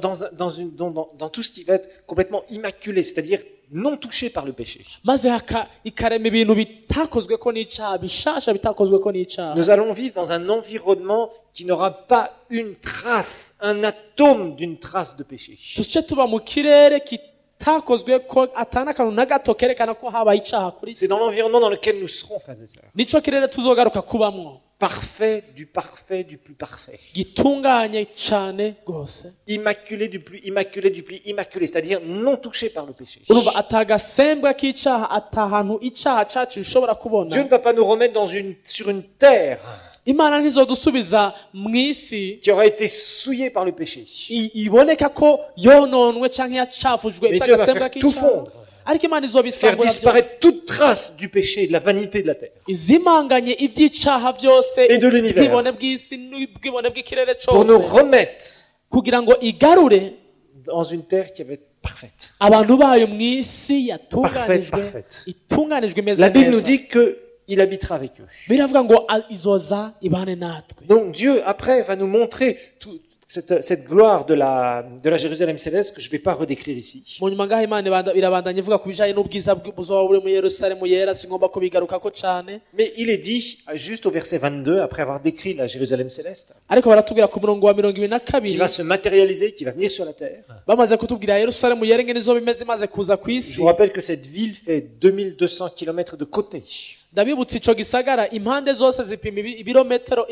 dans tout ce qui va être complètement immaculé, c'est-à-dire non touché par le péché. maze ikarema ibintu bitakozweko n'icaha, bishasha bitakozweko n'icaha. Nous allons vivre dans un environnement qui n'aura pas une trace, un atome d'une trace de péché. Tuce tuba mu kirere kitakozweko atana akantu na gato kerekana ko habaye icaha kuri C'est si. dans l'environnement dans lequel nous serons, frères et sœurs. Nico kirere tuzogaruka kubamwo, Parfait, du plus parfait. gitunganye cane gose, Immaculé, du plus immaculé, c'est-à-dire non touché par le péché. urumva atagasembwa k'icaha, atahantu icaha cacu bishobora Dieu kubona. ne va pas nous remettre sur une terre Imana ntizodusubiza mw'isi qui aura été souillée par le péché. iboneka ko yononwe canke yacafujwe Mais Dieu va isagasembwa faire tout k'icaha, fondre, ariko Imana faire izobisambura byose, disparaître toute trace du péché et de la vanité de la terre. izimanganye ivy'icaha byose, Et de l'univers. ubwibone bw'isi n'ubwibone bw'ikirere Pour cose, nous remettre kugira ngo igarure dans une terre qui va être parfaite. abantu bayo mw'isi yatunganijwe, Parfaite. itunganijwe imeze La Bible nous neza. dit qu'il habitera avec eux. Biravuga ngo izoza ibane natwe. Donc Dieu, après, va nous montrer toute cette gloire de la Jérusalem céleste que je ne vais pas redécrire ici. Mu nyuma ngaho Imana irabandanya ivuga ku bijanye n'ubwiza buzoba buri mu Yerusalemu yera, singomba kubigarukako cane, Mais il est dit, juste au verset 22, après avoir décrit la Jérusalem céleste, ariko baratubwira ku murongo wa 22 qui va se matérialiser, qui va venir sur la terre. bamaze kutubwira Yerusalemu yera ingene izoba imeze imaze kuza ku Je isi. vous rappelle que cette ville fait 2200 km de côté. Ndabibutsa ico gisagara impande zose zipima ibirometero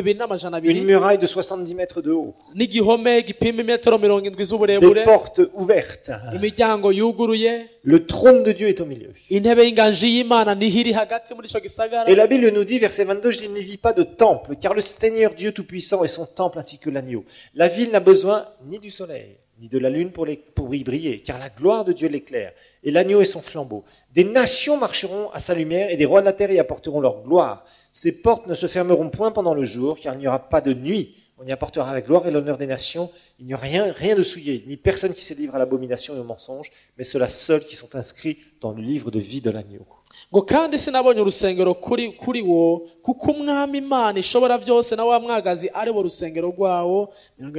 2,2 Une muraille de 70 mètres de haut. n'igihome gipima imetero 70 Des z'uburebure, portes ouvertes. imiryango yuguruye, Le trône de Dieu est au milieu. intebe y'inganji y'Imana niho iri hagati muri ico gisagara. Et la Bible nous dit, verset 22, je n'y vis pas de temple, car le Seigneur Dieu Tout-Puissant est son temple ainsi que l'agneau. La ville n'a besoin ni du soleil, ni de la lune pour y briller, car la gloire de Dieu l'éclaire, et l'agneau est son flambeau. Des nations marcheront à sa lumière, et des rois de la terre y apporteront leur gloire. Ses portes ne se fermeront point pendant le jour, car il n'y aura pas de nuit. On y apportera la gloire et l'honneur des nations. Il n'y aura rien de souillé, ni personne qui se livre à l'abomination et au mensonge, mais ceux-là seuls qui sont inscrits dans le livre de vie de l'agneau. ngo kandi sinabonye urusengero kuri wo, kuko umwami Imana ishobora byose na wa mwagazi ari bo rusengero rwawo.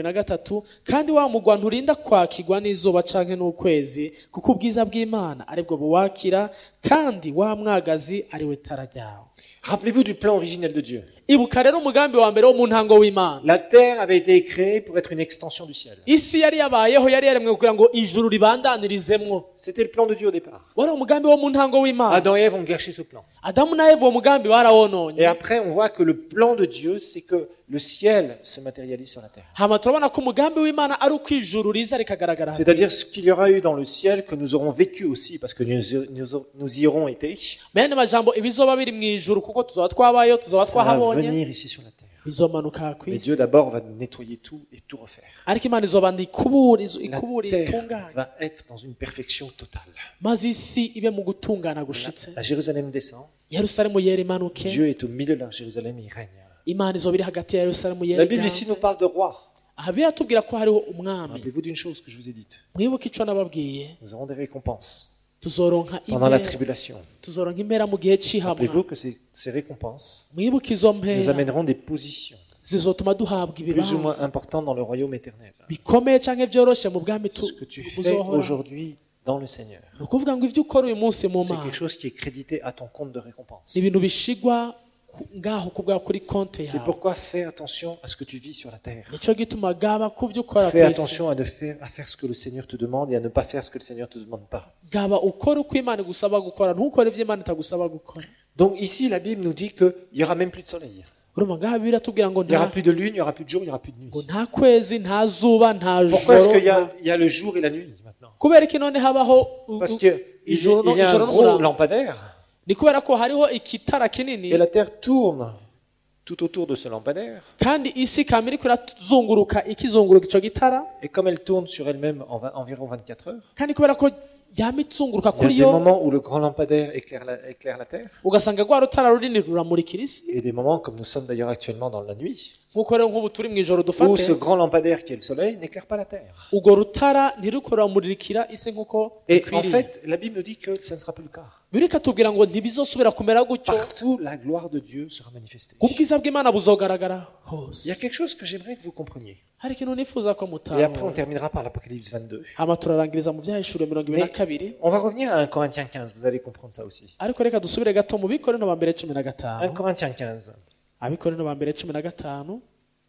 23 kandi wa mugwa nturinda kwakirwa n'izuba canke n'ukwezi, kuko ubwiza bw'Imana aribwo buwakira, kandi wa mwagazi ari we tara ryawo. Rappelez-vous du plan originel de Dieu. Ibuka rero umugambi wa mbere wo mu ntango w'Imana. La terre avait été créée pour être une extension du ciel. Isi yari yabayeho, yari yaremwe kugira ngo ijuru ribandanirizemwo. C'était le plan de Dieu au départ. Wari umugambi wo mu ntango w'Imana. Adam et Ève ont gâché ce plan. Adamu na Eva uwo mugambi barawononye. Et après, on voit que le plan de Dieu, c'est que le ciel se matérialise sur la terre. Hama turabona ko umugambi w'Imana ari uko ijuru riza rikagaragara. C'est-à-dire ce qu'il y aura eu dans le ciel que nous aurons vécu aussi, parce que nous y aurons été. Bene majambo ibizoba biri mu ijuru kuko tuzoba twabayo, tuzoba Ça va twahabonye, venir ici sur la terre. bizomanuka Mais kwisi. Dieu d'abord va nettoyer tout et tout refaire. Ariko Imana izobanda ikubura La terre itunganye, va être dans une perfection totale. maze isi ibe mu gutungana gushitse. La Jérusalem descend. Yerusalemu yera imanuke, Dieu est au milieu de la Jérusalem et il règne. Imana izoba iri hagati ya Yerusalemu yera La Bible ici iganze. nous parle de roi. aha biratubwira ko hariho umwami. Rappelez-vous d'une chose que je vous ai dite. Mwibuke icyo nababwiye, Nous aurons des récompenses tuzoronka pendant la impera, tribulation. tuzoronka impera mu gihe cy'ihamwa. Rappelez-vous que ces récompenses Mwibuke izo nous mpera amèneront des positions zizotuma duhabwa plus ou moins ibibanza importantes dans le royaume éternel. bikomeye cyangwa byoroshye mu bwami Ce que tu fais buzohora. aujourd'hui dans le Seigneur, Ni ukuvuga ngo ibyo ukora uyu munsi mu c'est mana quelque chose qui est crédité à ton compte de récompense. ni ibintu bishigwa ngaho ku bwawe kuri konti C'est yawe. pourquoi fais attention à ce que tu vis sur la terre. nicyo gituma gaba ku byo ukora ku Fais isi, attention à faire ce que le Seigneur te demande et à ne pas faire ce que le Seigneur ne te demande pas. gaba ukora uko imana igusaba gukora, ntukore ibyo imana itagusaba gukora. Donc ici, la Bible nous dit qu'il n'y aura même plus de soleil. urumva ngaha biratubwira ngo Il n'y aura nta plus de lune, il n'y aura plus de jour, il n'y aura plus de nuit. ngo nta kwezi nta zuba nta Pourquoi est-ce joro qu'il y a le jour et la nuit maintenant? kubera ko none habaho Parce qu'il ijoro y a un gros n'umurango. lampadaire Ni kubera ko hariho ikitara kinini et la terre tourne tout autour de ce lampadaire. kandi isi ikaba iriko irazunguruka ikizunguruka icyo gitara, Et comme elle tourne sur elle-même environ 24 heures, kandi kubera ko yama izunguruka il y a kuri des yo, moments où le grand lampadaire éclaire la terre ugasanga rwa rutara runini ruramurikira isi, et des moments, comme nous sommes d'ailleurs actuellement dans la nuit, nk'uko rero nk'ubu turi mu ijoro où dufate ce grand lampadaire qui est le soleil n'éclaire pas la terre. urwo rutara ntiruriko ruramurikira isi nk'uko Et en bikwiriye. fait, la Bible nous dit que ça ne sera plus le cas. Bibiliya ikatubwira ngo ntibizosubira kumera gutyo, Partout, la gloire de Dieu sera manifestée. ubwiza bw'imana buzogaragara Il y a hose. quelque chose que j'aimerais que vous compreniez. hari ikintu nifuza ko Et après, on mutahura, terminera par l'Apocalypse 22. hama turarangiriza mu byahishuriwe 22. On va revenir à 1 Corinthiens 15, vous allez comprendre ça aussi. ariko reka dusubire gato mu bikorino ba mbere 1 15. Corinthiens 15. abikorino ba mbere 15.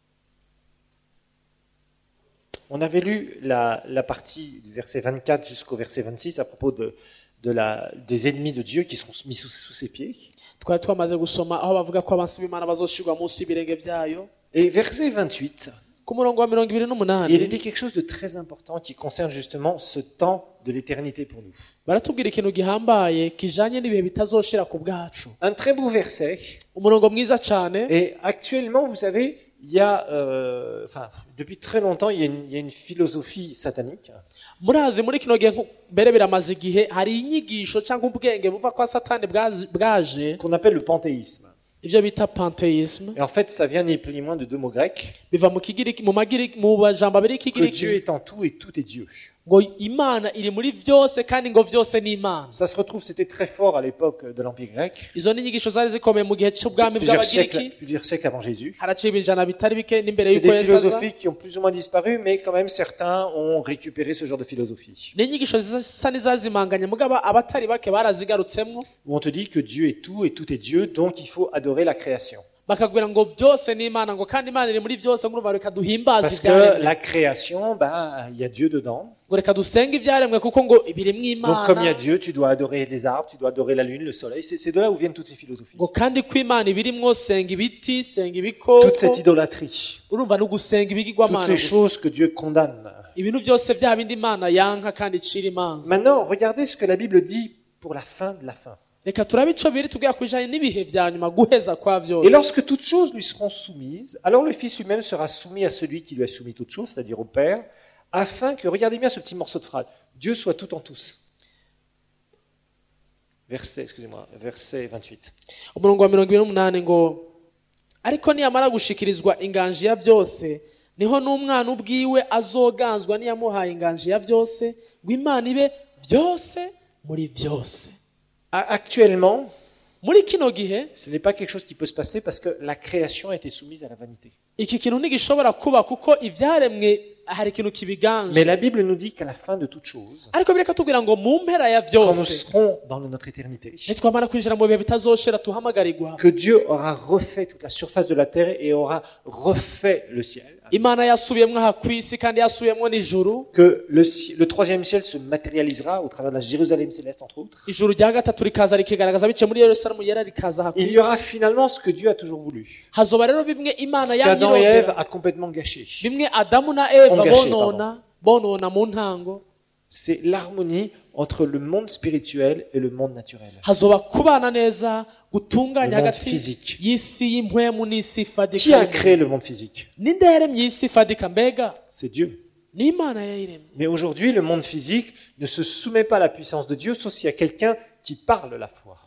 On avait lu la partie du verset 24 jusqu'au verset 26 à propos des ennemis de Dieu qui seront mis sous ses pieds. twari twamaze gusoma aho bavuga ko abansi b'imana bazoshirwa munsi y'ibirenge byayo. Et verset 28, ku murongo wa 28 il est dit quelque chose de très important qui concerne justement ce temps de l'éternité pour nous. baratubwira ikintu gihambaye kijanye n'ibihe bitazoshira ku bwacu. Un très beau verset. umurongo mwiza cyane. Et actuellement, vous savez, il y a, depuis très longtemps, il y a une philosophie satanique murazi muri kino gihe mbere biramaze igihe hari inyigisho cyangwa ubwenge buva kwa satani bwaje, qu'on appelle le panthéisme. ibyo bita pantheisme. Et en fait, ça vient ni plus ni moins de deux mots grecs. biva mu kigiriki mu majambo abiri Que y'ikigiriki Dieu est en tout et tout est Dieu. ngo imana iri muri byose kandi ngo byose ni imana. Ça se retrouve, c'était très fort à l'époque de l'Empire grec, izo ni inyigisho zari zikomeye mu gihe cy'ubwami bw'abagiriki, plusieurs siècles avant Jésus. haraciye ibinjana bitari bike n'imbere C'est y'uko des yesu aza. philosophies qui ont plus ou moins disparu, mais quand même certains ont récupéré ce genre de philosophie. ni inyigisho zisa n'izazimanganya mugabo abatari bake barazigarutsemwo, Où on te dit que Dieu est tout et tout est Dieu, donc il faut adorer la création. bakabwira ngo byose ni imana, ngo kandi imana iri muri byose, ngo urumva reka duhimbaze Parce que ibyaremwe, la création, il y a Dieu dedans. ngo reka dusenge ibyaremwe kuko ngo birimwo Donc comme il y a imana, Dieu, tu dois adorer les arbres, tu dois adorer la lune, le soleil. C'est de là où viennent toutes ces philosophies. ngo kandi ko imana ibirimwo, senga ibiti, senga ibikoko, Toute cette idolâtrie, urumva no gusenga toutes ibigirwamana ces gusa. choses que Dieu condamne. ibintu byose bya bindi imana yanka kandi icira imanza. Maintenant, regardez ce que la Bible dit pour la fin de la fin. reka turabe ico biri tubwira ku bijanye n'ibihe vya nyuma, guheza kwa Et byose. lorsque toutes choses lui seront soumises, alors le Fils lui-même sera soumis à celui qui lui a soumis toutes choses, c'est-à-dire au Père, afin que, regardez bien ce petit morceau de phrase, Dieu soit tout en tous. Verset 28. umurongo wa 28 ngo ariko niyamara gushikirizwa inganji ya byose, niho n'umwana ubwiwe azoganzwa niyamuhaye inganji ya byose, ngo imana ibe byose muri byose. Actuellement, muri kino gihe ce n'est pas quelque chose qui peut se passer parce que la création a été soumise à la vanité. iki kintu ntigishobora kuba kuko ibyaremwe hari ikintu Mais kibiganje. la Bible nous dit qu'à la fin de toutes choses, ariko bireka tubwira ngo mu mpera ya quand nous byose, serons dans notre éternité, nitwamara kwinjira mu bihe bitazoshira tuhamagarirwa, que Dieu aura refait toute la surface de la terre et aura refait le ciel, imana yasubiyemwo aha ku isi kandi yasubiyemwo n'ijuru. que le troisième ciel se matérialisera au travers de la Jérusalem céleste, entre autres. ijuru rya gatatu rikaza rikigaragaza bice muri yerusalemu yera rikaza aha ku Il y isi. aura finalement ce que Dieu a toujours voulu. hazoba rero bimwe imana Ce qu'Adam et Ève yangirondera, a complètement gâché. bimwe adamu na eva Engagé, bonona mu ntango. C'est l'harmonie entre le monde spirituel et le monde naturel. hazoba kubana neza gutunganya Le monde hagati physique. y'isi y'impwemu n'isi Qui a ifadika. créé le monde physique? ninde yaremye isi ifadika? mbega C'est Dieu. ni imana yayiremye. Mais aujourd'hui, le monde physique ne se soumet pas à la puissance de Dieu, sauf s'il y a quelqu'un qui parle la foi.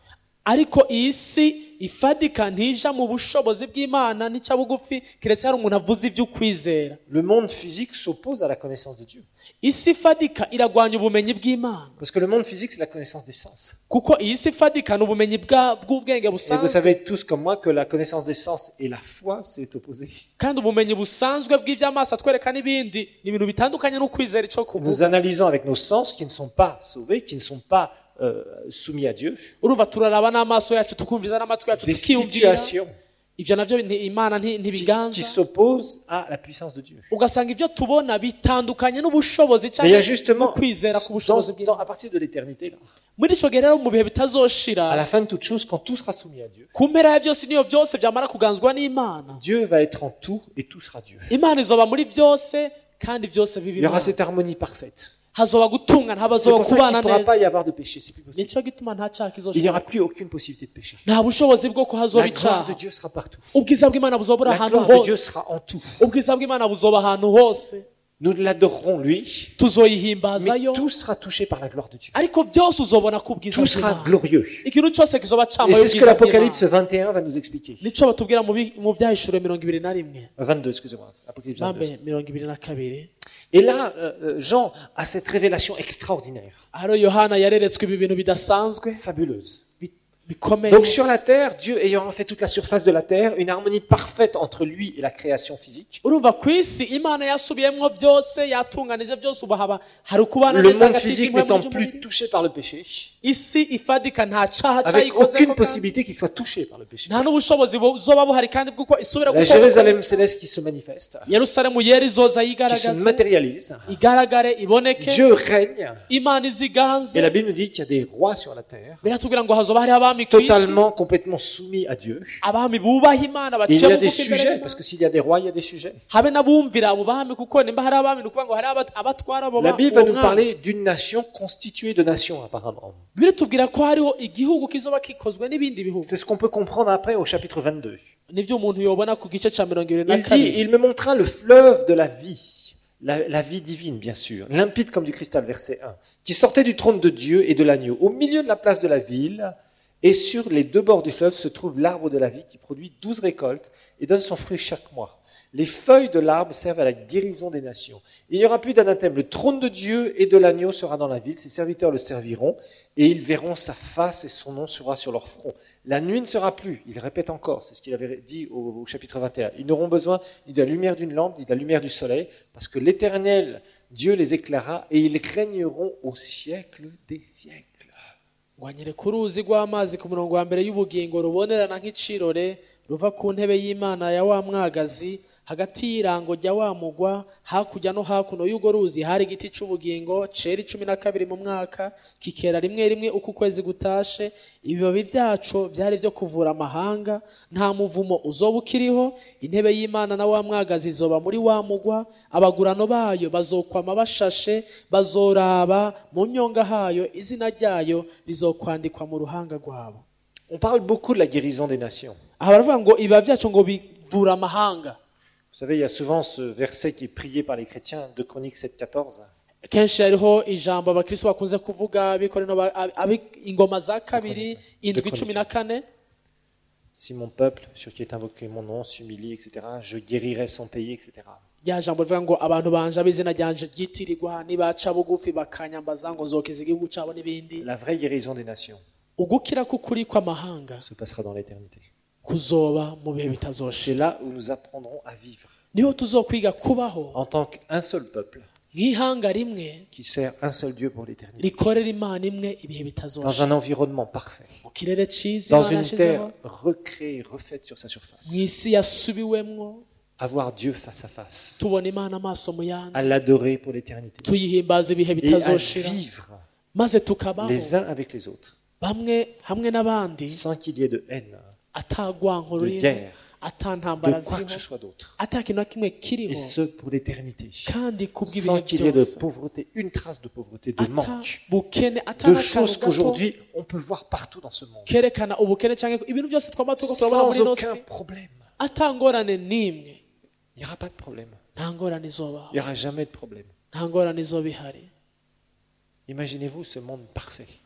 ariko iyi si ifadika ntija mu bushobozi bw'Imana n'ica bugufi kiretse hari umuntu avuze iby'ukwizera. Le monde physique s'oppose à la connaissance de Dieu. Isi ifadika iragwanya ubumenyi bw'Imana. Parce que le monde physique, c'est la connaissance des sens. Kuko iyi si ifadika n'ubumenyi bw'ubwenge Et vous busanzwe. savez tous comme moi que la connaissance des sens et la foi, c'est opposé. Kandi ubumenyi busanzwe bw'iby'amaso atwereka n'ibindi ni ibintu bitandukanye n'ukwizera ico Nous kuvuga. analysons avec nos sens qui ne sont pas sauvés, qui ne sont pas soumis à Dieu, Urumva turaraba n'amaso yacu tukumviza n'amatwi yacu des tukiyumvira situations ivyo navyo Imana qui ntibiganza. s'opposent à la puissance de Dieu. Ugasanga ivyo tubona bitandukanye n'ubushobozi Mais il y a cyangwa justement, kwizera ku bushobozi bw'Imana. à partir de l'éternité, là, Muri ico gihe rero mu bihe à bitazoshira la fin de toute chose, quand tout sera soumis à Dieu, ku mpera ya byose niyo byose byamara kuganzwa n'Imana, Dieu va être en tout et tout sera Dieu. Imana izoba muri byose kandi byose Il bibi y aura Imana. cette harmonie parfaite. Hazoba gutungana C'est habazoba pour ça qu'il ne kubana pourra pas neza. y avoir de péché, c'est plus possible. Nico gituma nta cyaha Il n'y aura kizoshira, plus aucune possibilité de péché. nta bushobozi bwo ko hazoba La gloire icaha. de Dieu sera partout. Ubwiza bw'Imana buzoba buri La ahantu gloire de Dieu hose. sera en tout. Ubwiza bw'Imana buzoba ahantu hose. Nous l'adorerons lui, mais Tuzoyihimbazayo, tout sera touché par la gloire de Dieu. ariko byose uzobona ku bwiza Tout sera bw'Imana. glorieux. Ikintu cyose kizoba Et cyambaye c'est ce que ubwiza l'Apocalypse bw'Imana. 21 va nous expliquer. Nico batubwira mu byahishuro 21. 22, excusez-moi. Apocalypse 22. Bambe 22. Et là, Jean a cette révélation extraordinaire, Haro Yohana yareretswe ibi bintu bidasanzwe fabuleuse. bikomeye. Donc sur la terre, Dieu ayant fait toute la surface de la terre, une harmonie parfaite entre lui et la création physique. Urumva ku isi Imana yasubiyemwo byose yatunganije byose ubu hari ukubana Le neza monde hagati physique y'impwemu n'étant n'umubiri. plus touché par le péché, Isi ifadika nta caha avec cayikoze aucune possibilité qu'il soit touché par le péché. nta n'ubushobozi buzoba buhari kandi bw'uko isubira La gukora. Jérusalem céleste qui se manifeste, Yerusalemu yera izoza qui se yigaragaze, matérialise. igaragare iboneke, Dieu règne. Imana iziganze. Et la Bible nous dit qu'il y a des rois sur la terre, Biratubwira ngo hazoba hariho abami ku isi, totalement, complètement soumis à Dieu. abami bubaha Imana Et il y baciye a des bugufi imbere sujets, y'Imana. parce que s'il y a des rois, il y a des sujets. Habe n'abumvira abo bami kuko nimba hari abami ni ukuvuga ngo hari abatwara abo La ba- Bible va uwo nous mwami. parler d'une nation constituée de nations, apparemment. Biratubwira ko hariho igihugu kizoba kikozwe n'ibindi bihugu. C'est ce qu'on peut comprendre après au chapitre 22. Nivyo umuntu yobona ku gice ca 22. Il dit, il me montra le fleuve de la vie, la vie divine, bien sûr, limpide comme du cristal, verset 1, qui sortait du trône de Dieu et de l'agneau. Au milieu de la place de la ville, et sur les deux bords du fleuve se trouve l'arbre de la vie qui produit 12 récoltes et donne son fruit chaque mois. Les feuilles de l'arbre servent à la guérison des nations. Il n'y aura plus d'anathème. Le trône de Dieu et de l'agneau sera dans la ville. Ses serviteurs le serviront et ils verront sa face et son nom sera sur leur front. La nuit ne sera plus. Il répète encore. C'est ce qu'il avait dit au chapitre 21. Ils n'auront besoin ni de la lumière d'une lampe ni de la lumière du soleil parce que l'Éternel, Dieu les éclairera et ils régneront au siècle des siècles. Ngwanyere ku ruzi rw'amazi ku murongo wa mbere y'ubugingo rubonerana nk'icirore ruva ku ntebe y'Imana ya wa mwagazi hagati y'irango rya wa mugwa hakurya no hakuno y'urwo ruzi hari igiti c'ubugingo cera 12 mu mwaka kikera rimwe rimwe uko ukwezi gutashe ibibabi vyaco vyari vyo kuvura amahanga nta muvumo uzoba ukiriho intebe y'Imana na wa mwagazi izoba muri wa mugwa abagurano bayo bazokwama bashashe bazoraba mu nyonga hayo izina ryayo rizokwandikwa mu ruhanga rwabo. On parle beaucoup de la guérison des nations. Aha baravuga ngo ibiba vyaco ngo bivura amahanga. Vous savez, il y a souvent ce verset qui est prié par les chrétiens, 2 Chroniques 7,14. Kenshi hariho ijambo abakristo bakunze kuvuga bikorino ingoma za kabiri 7:14. Si mon peuple, sur qui est invoqué mon nom, s'humilie, etc., je guérirai son pays, etc. Rya jambo rivuga ngo abantu banje ab'izina ryanje ryitirirwa nibaca bugufi bakanyambaza ngo nzokiza igihugu cabo n'ibindi. La vraie guérison des nations Ugukira k'ukuri kw'amahanga se passera dans l'éternité. kuzoba mu bihe C'est bitazoshira. là où nous apprendrons à vivre Niho tuzokwiga kubaho en tant qu'un seul peuple nk'ihanga rimwe qui sert un seul Dieu pour l'éternité. rikorera Imana imwe ibihe Dans bitazoshira. un environnement parfait. Mu kirere ciza Dans Imana une terre yashizeho, recréée, refaite sur sa surface. mw'isi yasubiwemwo Avoir Dieu face à face. tubona Imana amaso mu yandi À l'adorer pour l'éternité. tuyihimbaza ibihe Et à bitazoshira vivre maze tukabaho les uns avec les autres. bamwe hamwe n'abandi Sans qu'il y ait de haine, atagwanko de ruriho guerre, atantambara de quoi que ziriho ce soit d'autre. atakintu na kimwe Et kiriho ce, pour l'éternité. kandi Sans kubw'ibihe qu'il y ait de byose pauvreté, une trace de pauvreté, de manque. bukene De atanakantu choses gato qu'aujourd'hui, on peut voir partout dans ce monde. kerekana ubukene cyangwa ibintu byose twaba turiko turabona muri Sans ino si aucun problème. atangorane n'imwe. Il n'y aura pas de problème. nta ngorane izobaho, Il n'y aura jamais de problème. nta ngorane izoba ihari. Imaginez-vous ce monde parfait.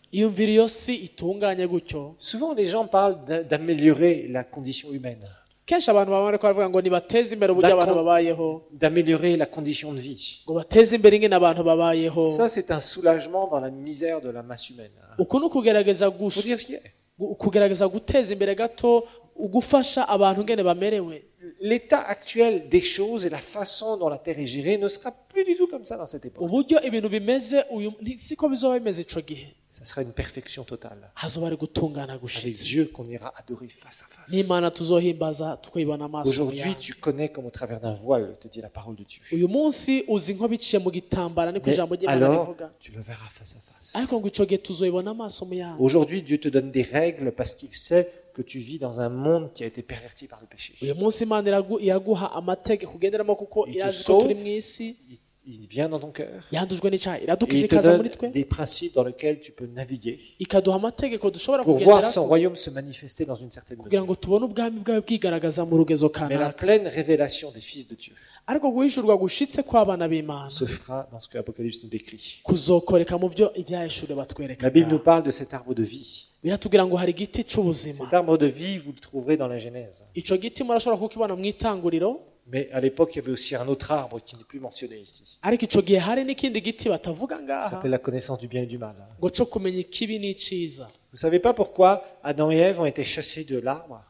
iyumvira iyo si itunganye gutyo. Souvent, les gens parlent d'améliorer la condition humaine, Kenshi abantu baba bariko baravuga ngo nibateze imbere uburyo abantu babayeho, d'améliorer la condition de vie. ngo bateze imbere ingene abantu babayeho. Ça, c'est un soulagement dans la misère de la masse humaine. Uku ni ukugerageza Faut dire ce qui est. kugerageza guteza imbere gato ugufasha abantu ngene bamerewe. L'état actuel des choses et la façon dont la terre est gérée ne sera plus du tout comme ça dans cette époque. Uburyo ibintu bimeze uyu siko bizoba bimeze ico gihe. Ça sera une perfection totale. Hazoba ari gutungana Avec gushitse. Dieu qu'on ira adorer face à face. N'Imana tuzohimbaza tukayibona amaso Aujourd'hui, yawe. tu connais comme au travers d'un voile, te dit la parole de Dieu. Uyu munsi uzi nko biciye mu gitambara niko Mais ijambo ry'Imana alors, rivuga. tu le verras face à face. Ariko ngo ico gihe tuzoyibona amaso mu yawe. Aujourd'hui, Dieu te donne des règles parce qu'il sait que tu vis dans un monde qui a été perverti par le péché. Uyu munsi Imana iraguha amategeko ugenderamo kuko Il te irazi ko sauve. turi mw'isi Il vient dans ton cœur. yandujwe n'icyaha Et iradukiza il te ikaza donne muri twe des principes dans lesquels tu peux naviguer ikaduha amategeko dushobora pour voir son kugenderako royaume se manifester dans une certaine kugira ngo mesure. tubone ubwami bwawe bwigaragaza mu rugezo Mais la kanaka. pleine révélation des fils de Dieu Ariko guhishurwa gushitse kw'abana b'Imana se fera dans ce que l'Apocalypse nous décrit. kuzokoreka mu byo ibyahishuriwe batwereka. La Bible nous parle de cet arbre de vie. Biratubwira ngo hari igiti c'ubuzima. Cet arbre de vie, vous le trouverez dans la Genèse. Ico giti murashobora kukibona mu itanguriro, Mais à l'époque, il y avait aussi un autre arbre qui n'est plus mentionné ici. ariko ico gihe hari n'ikindi giti batavuga Ça ngaha s'appelle la connaissance du bien et du mal. ngo co kumenya ikibi n'iciza. Vous savez pas pourquoi Adam et Ève ont été chassés de l'arbre,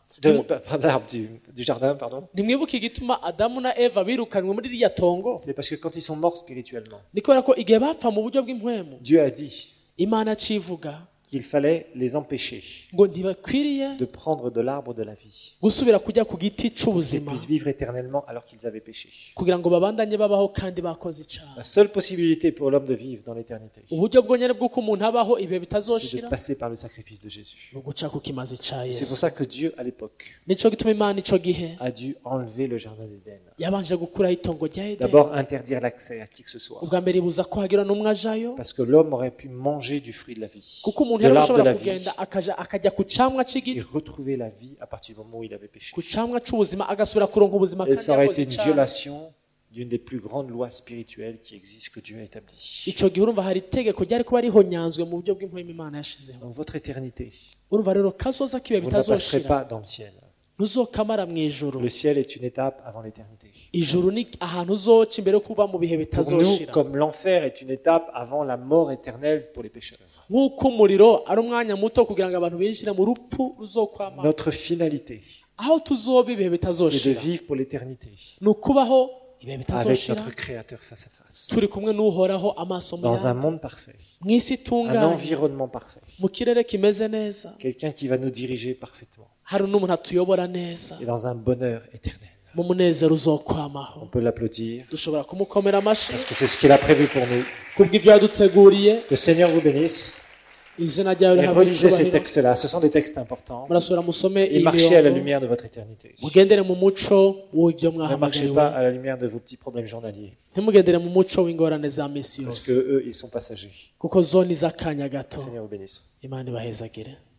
du jardin, pardon. Nimwibuke igituma Adamu na Eva birukanwe muri ririya tongo. C'est parce que quand ils sont morts spirituellement, Ni kubera ko igihe bapfa mu buryo bw'impwemu, Dieu a dit Imana civuga qu'il fallait les empêcher ngo ntibakwiriye de prendre de l'arbre de la vie, gusubira kujya ku giti qu'ils c'ubuzima puissent vivre éternellement alors qu'ils avaient péché. kugira ngo babandanye babaho kandi bakoze icaha. La seule possibilité pour l'homme de vivre dans l'éternité, Uburyo bwonyene bw'uko umuntu abaho ibihe c'est de bitazoshira passer par le sacrifice de Jésus. ni uguca ku kimazi ca C'est pour Yesu. ça que Dieu, à l'époque, Nico gituma Imana ico gihe a dû enlever le jardin d'Éden. yabanje gukuraho itongo rya Edeni. D'abord, interdire l'accès à qui que ce soit. Ubwa mbere ibuza ko hagira n'umwe ajayo Parce que l'homme aurait pu manger du fruit de la vie, kuko umuntu de yari l'arbre de ashobora la vie, kugenda akajya ku camwa et c'igiti, retrouver la vie à partir du moment où il avait péché. ku camwa c'ubuzima agasubira kuronka ubuzima Et kandi ça aurait yakoze été une icaha. violation d'une des plus grandes lois spirituelles qui existent que Dieu a établies. Ico gihe urumva hari itegeko ryari kuba rihonyanzwe mu buryo bw'impwemu Imana yashizeho. Donc votre éternité, Urumva rero kazoza kibe vous ne la passerez bitazoshira pas dans le ciel. ntuzokamara mw'ijuru. Le ciel est une étape avant l'éternité. Ijuru ni ahantu uzoca imbere yo kuba mu bihe Pour nous, bitazoshira. comme l'enfer est une étape avant la mort éternelle pour les pécheurs. Nk'uko umuriro ari umwanya muto kugira ngo abantu binjire mu rupfu ruzokwama. Notre finalité, Aho tuzoba ibihe c'est de bitazoshira vivre pour l'éternité ni ukubaho ibihe avec bitazoshira notre Créateur face à face, turi kumwe n'uhoraho amaso mu dans un yandi, monde parfait, mu isi un itunganye, environnement parfait, mu kirere kimeze neza, quelqu'un qui va nous diriger parfaitement hari n'umuntu atuyobora neza et dans un bonheur éternel. mu munezero uzokwamaho. On peut l'applaudir Dushobora kumukomera amashyi parce que c'est ce qu'il a prévu pour nous. kubw'ibyo yaduteguriye. Que le Seigneur vous bénisse. Izina ryawe Et rihabwe relisez ces icyubahiro. textes-là, ce sont des textes importants. Murasubira musome Et iyi marchez à la mirongo, lumière de votre éternité. mugendere mu muco w'ibyo Ne marchez mwahamagariwe, pas à la lumière de vos petits problèmes journaliers. ntimugendere mu muco w'ingorane za misi Parce yose que eux, ils sont passagers. kuko zo ni iz'akanya gato. Que le Seigneur vous bénisse. Imana ibahezagire.